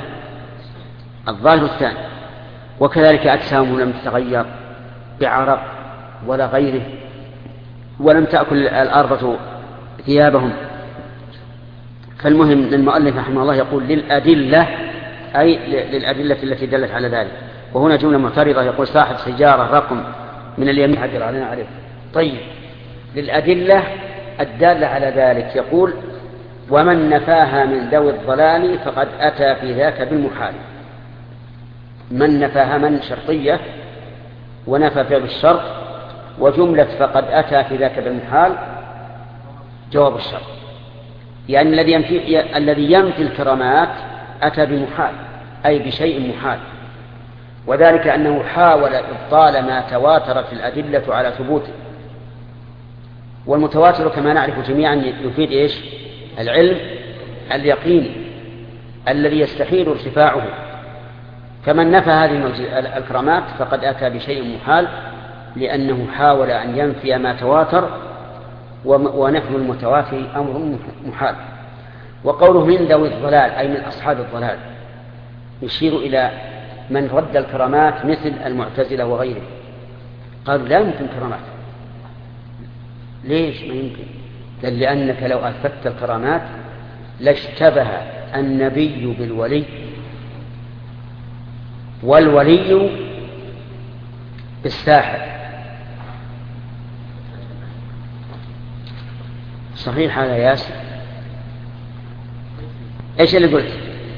الثاني. وكذلك أجسامهم لم تتغير بعرق ولا غيره، ولم تأكل الأرض ثيابهم. فالمهم المؤلف رحمه الله يقول للأدلة، أي للأدلة التي دلت على ذلك. وهنا جملة معترضة، يقول صاحب سيارة رقم من اليمين عدل علينا عليه. طيب، للأدلة الدالة على ذلك يقول ومن نفاها من ذوي الضلال فقد أتى في ذاك بالمحال. من نفاها من شرطية، ونفى فعل الشرط، وجملة فقد أتى في ذاك بالمحال جواب الشرط، يعني الذي ينفي الكرامات أتى بمحال، أي بشيء محال، وذلك أنه حاول إبطال ما تواترت الأدلة على ثبوته. والمتواتر كما نعرف جميعا يفيد إيش؟ العلم اليقيني الذي يستحيل ارتفاعه. فمن نفى هذه الكرامات فقد أتى بشيء محال، لأنه حاول أن ينفي ما تواتر، ونفي المتواتر أمر محال. وقوله من ذوي الضلال أي من أصحاب الضلال يشير إلى من رد الكرامات مثل المعتزلة وغيره، قالوا لا يمكن كرامات. ليش ما يمكن؟ لأنك لو أثبتت الكرامات لاشتبه النبي بالولي والولي بالساحر. صحيح هذا ياسر؟ ايش اللي قلت؟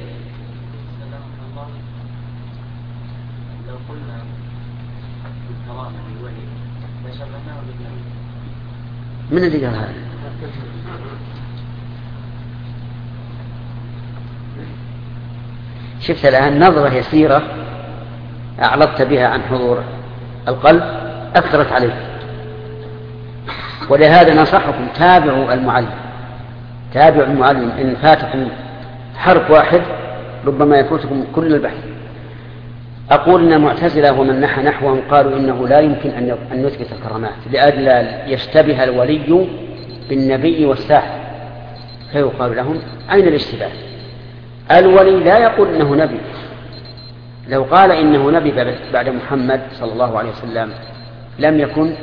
لو قلنا بالكرامة بالولي لشبهناه بالنبي. من اللي قال هذا؟ شفت الآن نظرة يسيرة أعرضت بها عن حضور القلب أثرت عليه. ولهذا نصحكم تابعوا المعلم، إن فاتكم حرف واحد ربما يفوتكم كل البحث. أقول أن المعتزلة ومن نحى نحوهم قالوا إنه لا يمكن أن نثبت الكرامات لئلا يشتبه الولي بالنبي والساحر، فيقال لهم أين الاشتباه؟ الولي لا يقول إنه نبي، لو قال إنه نبي بعد محمد صلى الله عليه وسلم لم يكن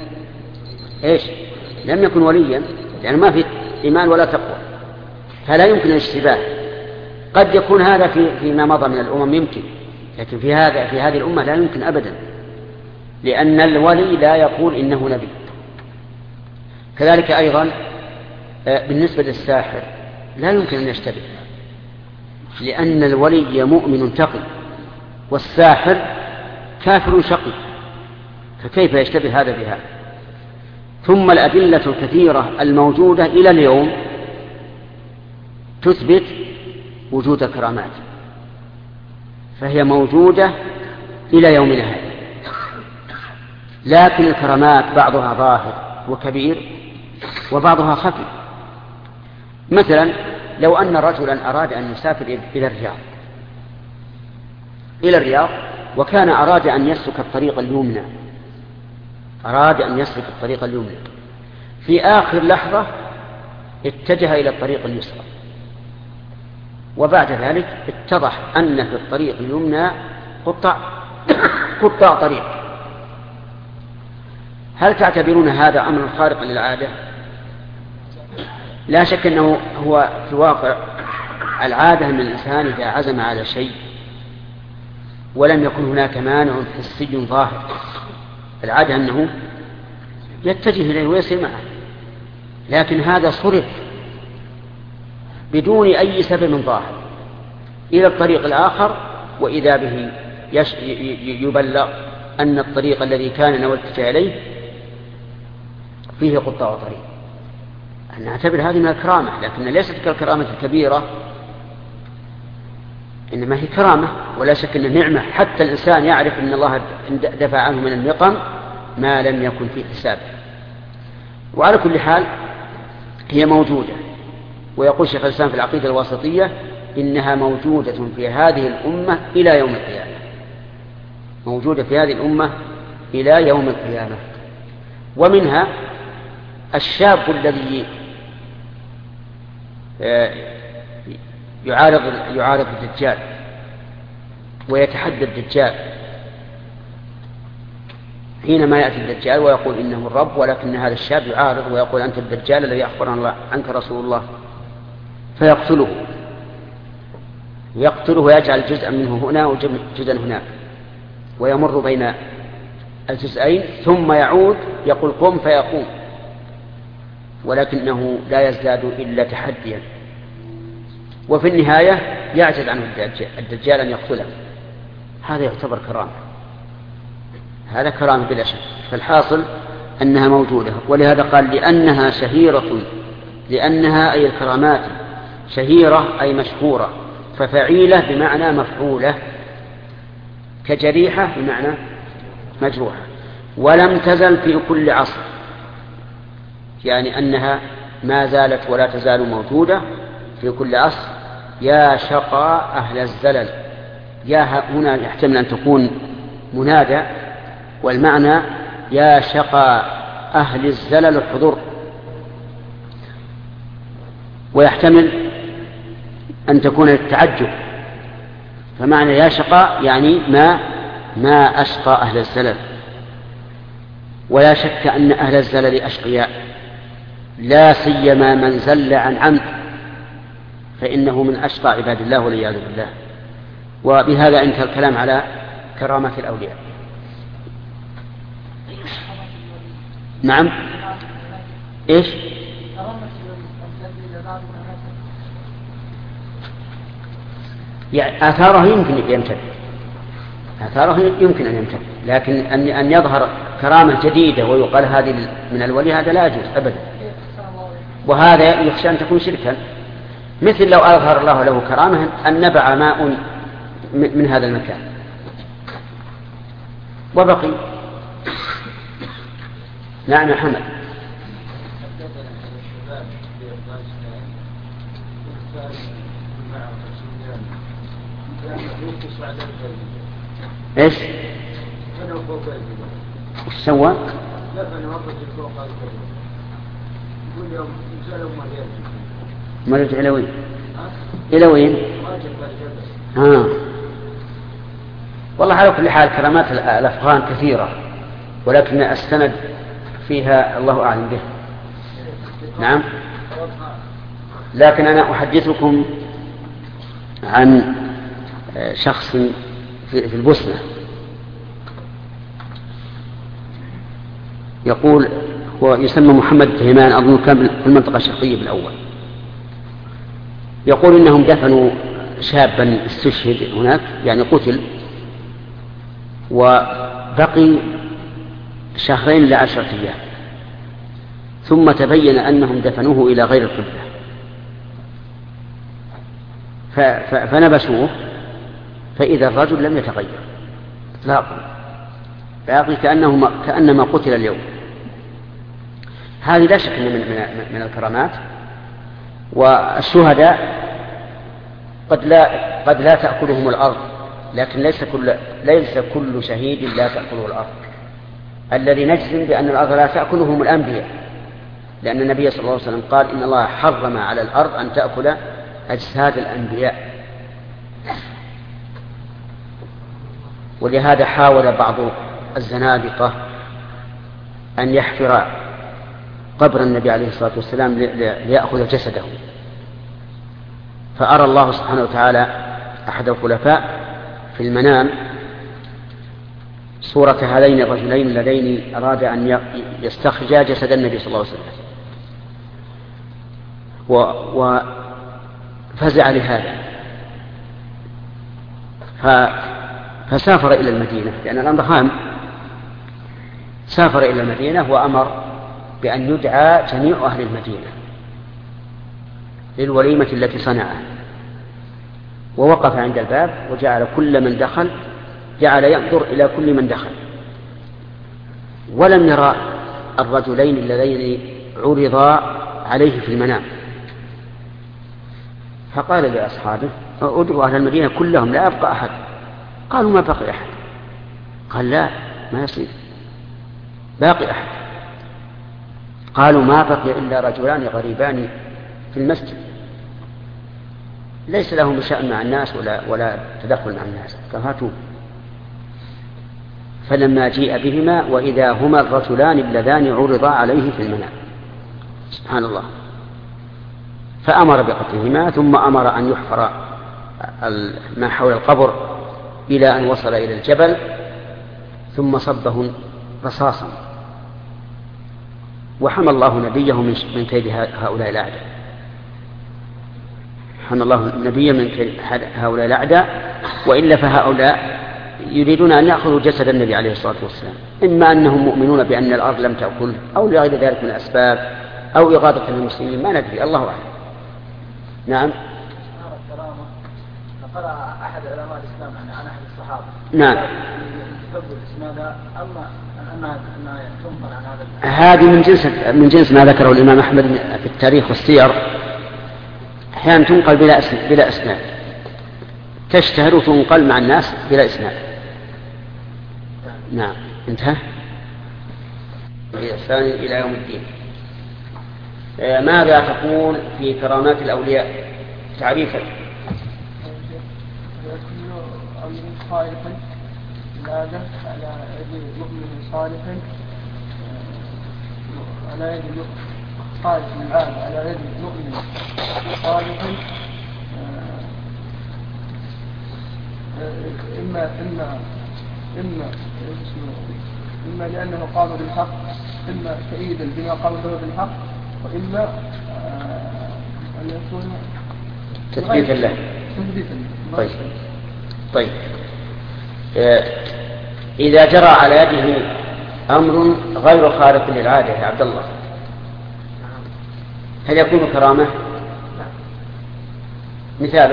لم يكن وليا، لأنه ما في إيمان ولا تقوى، فلا يمكن الاشتباه. قد يكون هذا فيما مضى من الأمم يمكن، لكن في هذه الأمة لا يمكن أبدا، لأن الولي لا يقول إنه نبي. كذلك أيضا بالنسبة للساحر لا يمكن أن يشتبه، لأن الولي مؤمن تقي والساحر كافر شقي، فكيف يشتبه هذا بهذا؟ ثم الأدلة الكثيرة الموجودة إلى اليوم تثبت وجود كرامات، فهي موجودة إلى يومنا هذا، لكن الكرامات بعضها ظاهر وكبير وبعضها خفي. مثلا لو أن رجلا أراد أن يسافر إلى الرياض وكان أراد أن يسلك الطريق اليمنى، في آخر لحظة اتجه إلى الطريق اليسرى، وبعد ذلك اتضح أن في الطريق اليمنى قطاع طريق. هل تعتبرون هذا أمر خارق للعادة؟ لا شك أنه هو في واقع العادة من الإنسان إذا عزم على شيء ولم يكن هناك مانع حسي ظاهر، العادة أنه يتجه إليه ويسير معه، لكن هذا صرف بدون أي سبب ظاهر إلى الطريق الآخر، وإذا به يبلغ أن الطريق الذي كان نوى الاتجاه إليه فيه قطاع طريق. نعتبر هذه من الكرامة، لكن ليست كالكرامة الكبيرة، إنما هي كرامة، ولا شك أن نعمة حتى الإنسان يعرف أن الله دفع عنه من النقم ما لم يكن في حسابه. وعلى كل حال هي موجودة، ويقول شيخ الإسلام في العقيدة الواسطية إنها موجودة في هذه الأمة إلى يوم القيامة، موجودة في هذه الأمة إلى يوم القيامة. ومنها الشاب الذي يعارض الدجال ويتحدى الدجال، حينما يأتي الدجال ويقول إنه الرب، ولكن هذا الشاب يعارض ويقول أنت الدجال الذي أخبرنا عنك رسول الله، فيقتله ويجعل جزءا منه هنا وجزءا هناك، ويمر بين الجزئين ثم يعود يقول قم فيقوم، ولكنه لا يزداد إلا تحديا، وفي النهاية يعجز عنه الدجال أن يقتله. هذا يعتبر كرامة، هذا كرامة بلا شك. فالحاصل أنها موجودة، ولهذا قال لأنها شهيرة، لأنها أي الكرامات شهيرة أي مشهورة، ففعيلة بمعنى مفعولة، كجريحة بمعنى مجروحة. ولم تزل في كل عصر، يعني أنها ما زالت ولا تزال موجودة في كل عصر. يا شقى أهل الزلل، يا هنا يحتمل أن تكون منادى، والمعنى يا شقى أهل الزلل الحضور، ويحتمل أن تكون للتعجب، فمعنى يا شقى يعني ما أشقى أهل الزلل. ولا شك أن أهل الزلل أشقياء، لا سيما من زل عن عمد، فإنه من أشقى عباد الله والعياذ بالله. وبهذا انتهى الكلام على كرامة الأولياء. نعم. إيش؟ يعني آثاره يمكن أن يمتد، لكن أن يظهر كرامة جديدة ويقال هذه من الولي هذا لا يجوز أبدا، وهذا يخشى أن تكون شركا. مثل لو أظهر الله له كرامة أن نبع ماء من هذا المكان وبقي. نعم يا حمد. إيش؟ وش سوى؟ ما رجع إلى وين؟ إلى وين؟ والله على كل حال كرامات الأفغان كثيرة، ولكن السند فيها الله أعلم به. نعم. لكن أنا أحدثكم عن شخص في البوسنة يقول، هو يسمى محمد تهيمان، أظن كان في المنطقة الشرقية بالأول. يقول إنهم دفنوا شابا استشهد هناك، يعني قتل، وبقي 2 ل 10 أيام، ثم تبين أنهم دفنوه إلى غير القبلة، فنبشوه، فإذا الرجل لم يتغير إطلاقا، باقي كأنما قتل اليوم. هذه لا شك من الكرامات. والشهداء قد لا تأكلهم الأرض، لكن ليس كل شهيد لا تأكله الأرض. الذي نجزم بأن الأرض لا تأكلهم الأنبياء، لأن النبي صلى الله عليه وسلم قال إن الله حرم على الأرض أن تأكل أجساد الأنبياء. ولهذا حاول بعض الزنادقة أن يحفر قبر النبي عليه الصلاة والسلام ليأخذ جسده، فأرى الله سبحانه وتعالى أحد الخلفاء في المنام صورة هذين الرجلين اللذين أراد أن يستخرجا جسد النبي صلى الله عليه وسلم، وفزع لهذا، فسافر إلى المدينة، لأن الأمر هام. سافر إلى المدينة وأمر بأن يدعى جميع أهل المدينة للوليمة التي صنعها، ووقف عند الباب وجعل كل من دخل جعل ينظر إلى كل من دخل، ولم يرى الرجلين اللذين عرضا عليه في المنام، فقال لأصحابه ادعوا أهل المدينة كلهم لا يبقى أحد. قالوا ما بقي أحد. قال لا، ما يصير، باقي أحد. قالوا ما بقي إلا رجلان غريبان في المسجد ليس لهم شأن مع الناس ولا تدخل مع الناس، فهاتوا. فلما جيء بهما وإذا هما الرجلان اللذان عرضا عليه في المنام، سبحان الله، فأمر بقتلهما، ثم أمر أن يحفر ما حول القبر إلى أن وصل إلى الجبل، ثم صبه رصاصا، وحمى الله نبيه من كيد هؤلاء الأعداء. حمى الله نبيه من كيد هؤلاء الأعداء، وإلا فهؤلاء يريدون أن يأخذوا جسد النبي عليه الصلاة والسلام، إما أنهم مؤمنون بأن الأرض لم تأكل، أو لغير ذلك من الأسباب، أو إغاظة المسلمين، ما ندري، الله أعلم. نعم. قرأ أحد علماء الإسلام عن أحد الصحابة. نعم. هذه من جنس ما ذكره الإمام أحمد في التاريخ والسير. أحيانا تنقل بلا إسناد، تشتهر وتنقل مع الناس بلا إسناد. نعم، انتهى. الثاني إلى يوم الدين. ماذا تقول في كرامات الأولياء؟ تعريفا. صالحا العادة على يد مؤمن صالح، على يد صالح العادة على يد مؤمن صالح، إما لأنه قام بالحق، إما تأييدا بما قام به بالحق، وإما أن يكون تثبيتا له. طيب. إذا جرى على يده أمر غير خارق للعادة يا عبد الله، هل يكون كرامة؟ مثاله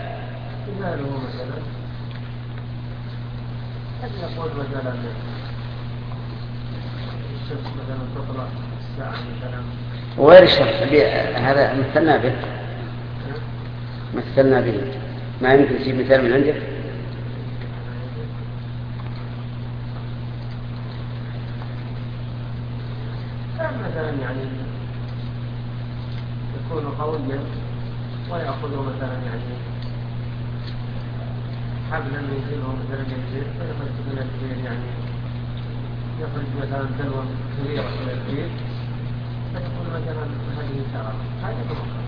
مثلا هل يقول مثلا الشمس مثلا تطلع الساعة مثلا، وغير الشمس هذا مثلنا به، ما يمكن تجيب مثال من عندك؟ مثلا يعني يكون قويا ويأخذ مثلا يعني حبلا ينزله مثلا ينزل فيخرج من البيت يعني يخرج مثلا دلوة كبيرة من البيت فيقول مثلا هذه كرامة هذا ممكن.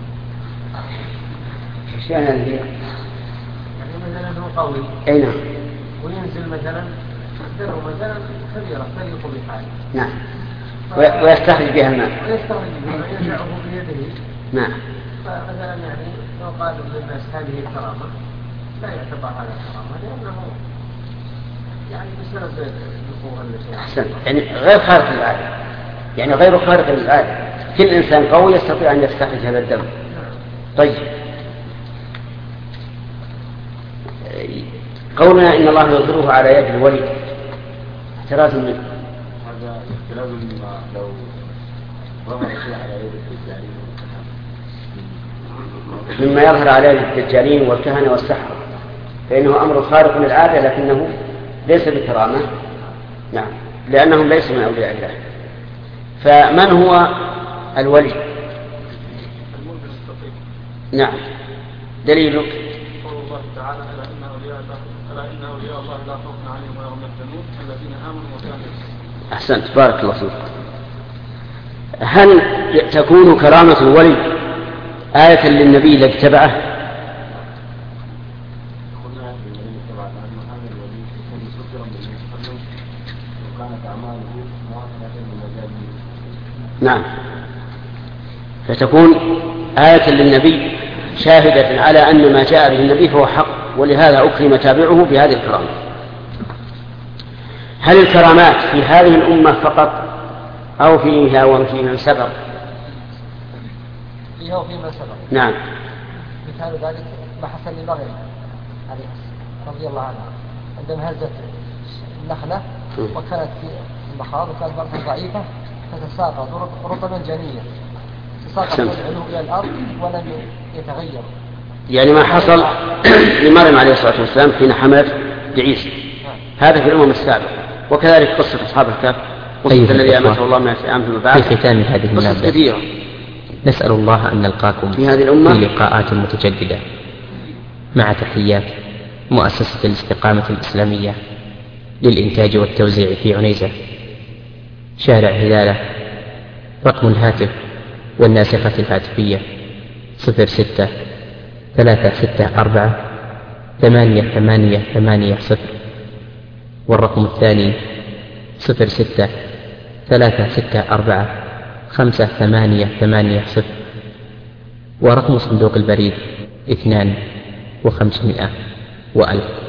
ايش يعني اللي يعني مثلا هو قوي اي نعم وينزل مثلا دلوة مثلا كبيرة تليق بحاله نعم ويستخرج بها الماء ويستخرج بها وينزعه بيده نعم. فمثلا يعني لو قال للناس هذه الكرامة لا يعتبر هذا كرامة لأنه يعني بسبب القوة التي أحسن يعني غير خارق للعادة يعني غير خارق للعادة كل إنسان قوي يستطيع أن يستخرج هذا الدم. طيب قولنا إن الله يظهره على يد الولي احتراز منه هذا اختلاف لو ظهر شيء على يد الدجالين مما يظهر على يد الدجالين والكهنة والسحرة فإنه أمر خارق للعادة لكنه ليس بكرامة نعم لأنهم ليسوا من أولياء الله. فمن هو الولي؟ نعم دليلك قول الله تعالى ألا إن أولياء الله لا خوف عليهم ولا هم يحزنون الذين آمنوا وكانوا يتقون. أحسنت بارك الله فيك. هل تكون كرامة الولي آية للنبي لاجتبعه؟ نعم فتكون آية للنبي شاهدة على أن ما جاء به النبي فهو حق ولهذا أكرم تابعه بهذه الكرامة. هل الكرامات في هذه الأمة فقط أو فيها وفي من سبق؟ فيها وفي من سبق. نعم مثال ذلك ما حصل لمريم رضي الله عنها عندما هزت النخلة وكانت في المخاض وكانت بركة ضعيفة فتساقط رطبا جنيا تساقط من العلو إلى الأرض ولم يتغير يعني ما حصل لمريم عليه الصلاة والسلام حين حملت بعيسى هذا في الأمم السابقة. وكذلك قصة أصحاب الكهف قصة الذي أمته الله من عام ثم بعد في ختام هذه المادة نسأل الله أن نلقاكم في هذه الأمة في لقاءات متجددة مع تحيات مؤسسة الاستقامة الإسلامية للإنتاج والتوزيع في عنيزة شارع هلالة. رقم الهاتف والناسخة الهاتفية 06-364-8880 والرقم الثاني 06-364-5880 ورقم صندوق البريد 2500 و1000.